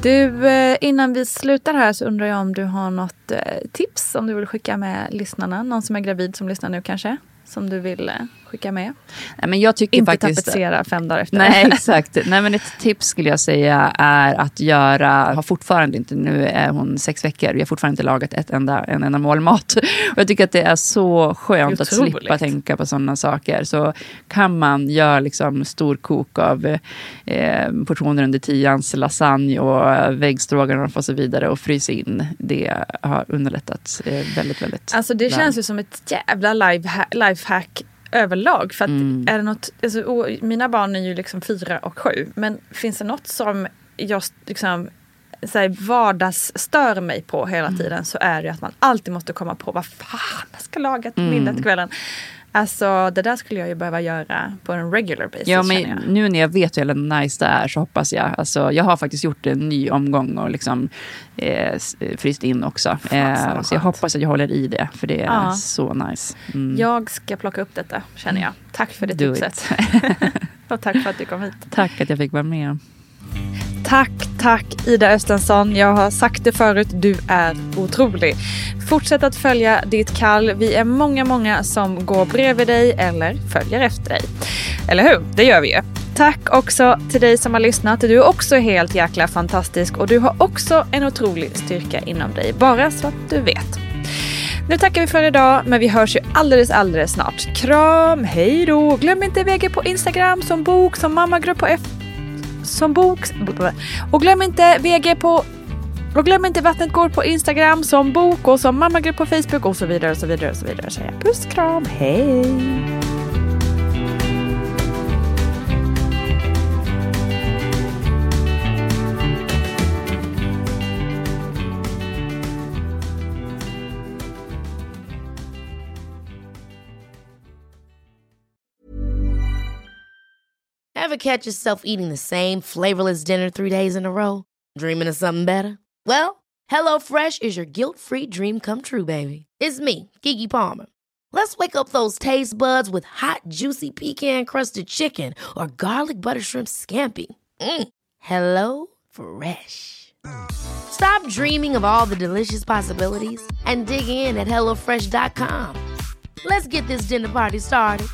[SPEAKER 1] Du, eh, innan vi slutar här så undrar jag om du har något eh, tips om du vill skicka med lyssnarna. Någon som är gravid som lyssnar nu kanske, som du vill eh, skicka med.
[SPEAKER 11] Nej, men jag tycker
[SPEAKER 1] inte
[SPEAKER 11] faktiskt,
[SPEAKER 1] tapetsera fem dagar efter.
[SPEAKER 11] Nej, exakt. Nej, men ett tips skulle jag säga är att göra, har fortfarande inte, nu är hon sex veckor, vi har fortfarande inte lagat ett enda, en enda målmat. Och jag tycker att det är så skönt att slippa tänka på sådana saker. Så kan man göra liksom stor kok av eh, portioner under tians, lasagne och väggstroganoff och så vidare och frysa in. Det har underlättat eh, väldigt, väldigt.
[SPEAKER 1] Alltså det
[SPEAKER 11] väl.
[SPEAKER 1] känns ju som ett jävla life- lifehack överlag. För att
[SPEAKER 11] Mm.
[SPEAKER 1] är det något, alltså, och mina barn är ju liksom fyra och sju. Men finns det något som jag liksom så här, vardagsstör mig på hela tiden mm. så är det att man alltid måste komma på vad fan jag ska laga till middag till kvällen. Alltså det där skulle jag ju behöva göra på en regular basis.
[SPEAKER 11] Ja, men nu när jag vet hur nice det är så hoppas jag. Alltså, jag har faktiskt gjort en ny omgång och liksom eh, fryst in också. Eh, så jag hoppas att jag håller i det, för det är ja. så nice. Mm.
[SPEAKER 1] Jag ska plocka upp detta, känner jag. Tack för det
[SPEAKER 11] Do
[SPEAKER 1] tipset. Och tack för att du kom hit.
[SPEAKER 11] Tack att jag fick vara med.
[SPEAKER 1] Tack, tack Ida Östensson. Jag har sagt det förut, du är otrolig. Fortsätt att följa ditt kall. Vi är många, många som går bredvid dig eller följer efter dig. Eller hur? Det gör vi ju. Tack också till dig som har lyssnat. Du är också helt jäkla fantastisk och du har också en otrolig styrka inom dig. Bara så att du vet. Nu tackar vi för idag, men vi hörs ju alldeles, alldeles snart. Kram, hej då! Glöm inte V G på Instagram, som bok, som mammagrupp på F... Som bok... Och glöm inte V G på... Och glöm inte Vattnet går på Instagram, som bok och som mammagrupp på Facebook och så vidare och så vidare och så vidare. Så jag puss, kram, hej!
[SPEAKER 2] Ever catch yourself eating the same flavorless dinner three days in a row? Dreaming of something better? Well, HelloFresh is your guilt-free dream come true, baby. It's me, Keke Palmer. Let's wake up those taste buds with hot, juicy pecan-crusted chicken or garlic butter shrimp scampi. Mm. Hello Fresh. Stop dreaming of all the delicious possibilities and dig in at hello fresh dot com. Let's get this dinner party started.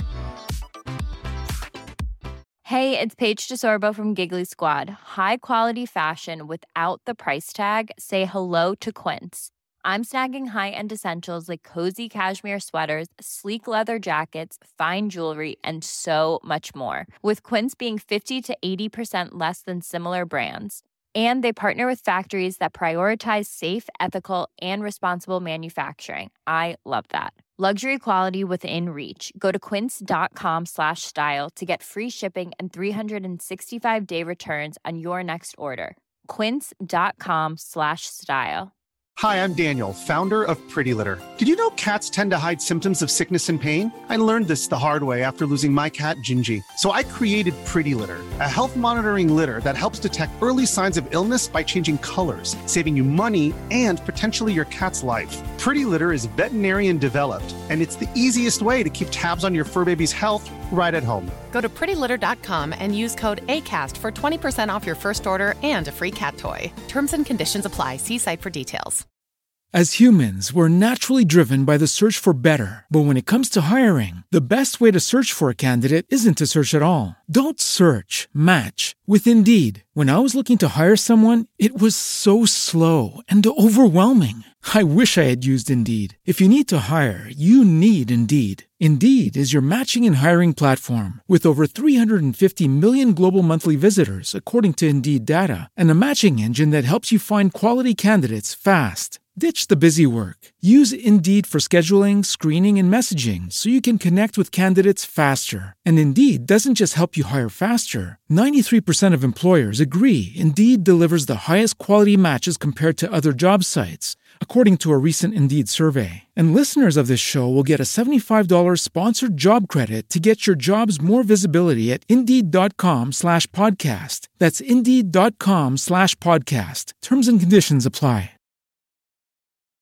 [SPEAKER 4] Hey, it's Paige DeSorbo from Giggly Squad. High quality fashion without the price tag. Say hello to Quince. I'm snagging high-end essentials like cozy cashmere sweaters, sleek leather jackets, fine jewelry, and so much more. With Quince being fifty to eighty percent less than similar brands. And they partner with factories that prioritize safe, ethical, and responsible manufacturing. I love that. Luxury quality within reach. Go to quince.com slash style to get free shipping and three sixty-five day returns on your next order. Quince.com slash style.
[SPEAKER 12] Hi, I'm Daniel, founder of Pretty Litter. Did you know cats tend to hide symptoms of sickness and pain? I learned this the hard way after losing my cat, Gingy. So I created Pretty Litter, a health monitoring litter that helps detect early signs of illness by changing colors, saving you money and potentially your cat's life. Pretty Litter is veterinarian developed, and it's the easiest way to keep tabs on your fur baby's health right at home.
[SPEAKER 13] Go to pretty litter dot com and use code ACAST for twenty percent off your first order and a free cat toy. Terms and conditions apply. See site for details.
[SPEAKER 14] As humans, we're naturally driven by the search for better. But when it comes to hiring, the best way to search for a candidate isn't to search at all. Don't search, match with Indeed. When I was looking to hire someone, it was so slow and overwhelming. I wish I had used Indeed. If you need to hire, you need Indeed. Indeed is your matching and hiring platform with over three hundred fifty million global monthly visitors, according to Indeed data, and a matching engine that helps you find quality candidates fast. Ditch the busy work. Use Indeed for scheduling, screening, and messaging so you can connect with candidates faster. And Indeed doesn't just help you hire faster. ninety-three percent of employers agree Indeed delivers the highest quality matches compared to other job sites, according to a recent Indeed survey. And listeners of this show will get a seventy-five dollars sponsored job credit to get your jobs more visibility at Indeed.com slash podcast. That's Indeed.com slash podcast. Terms and conditions apply.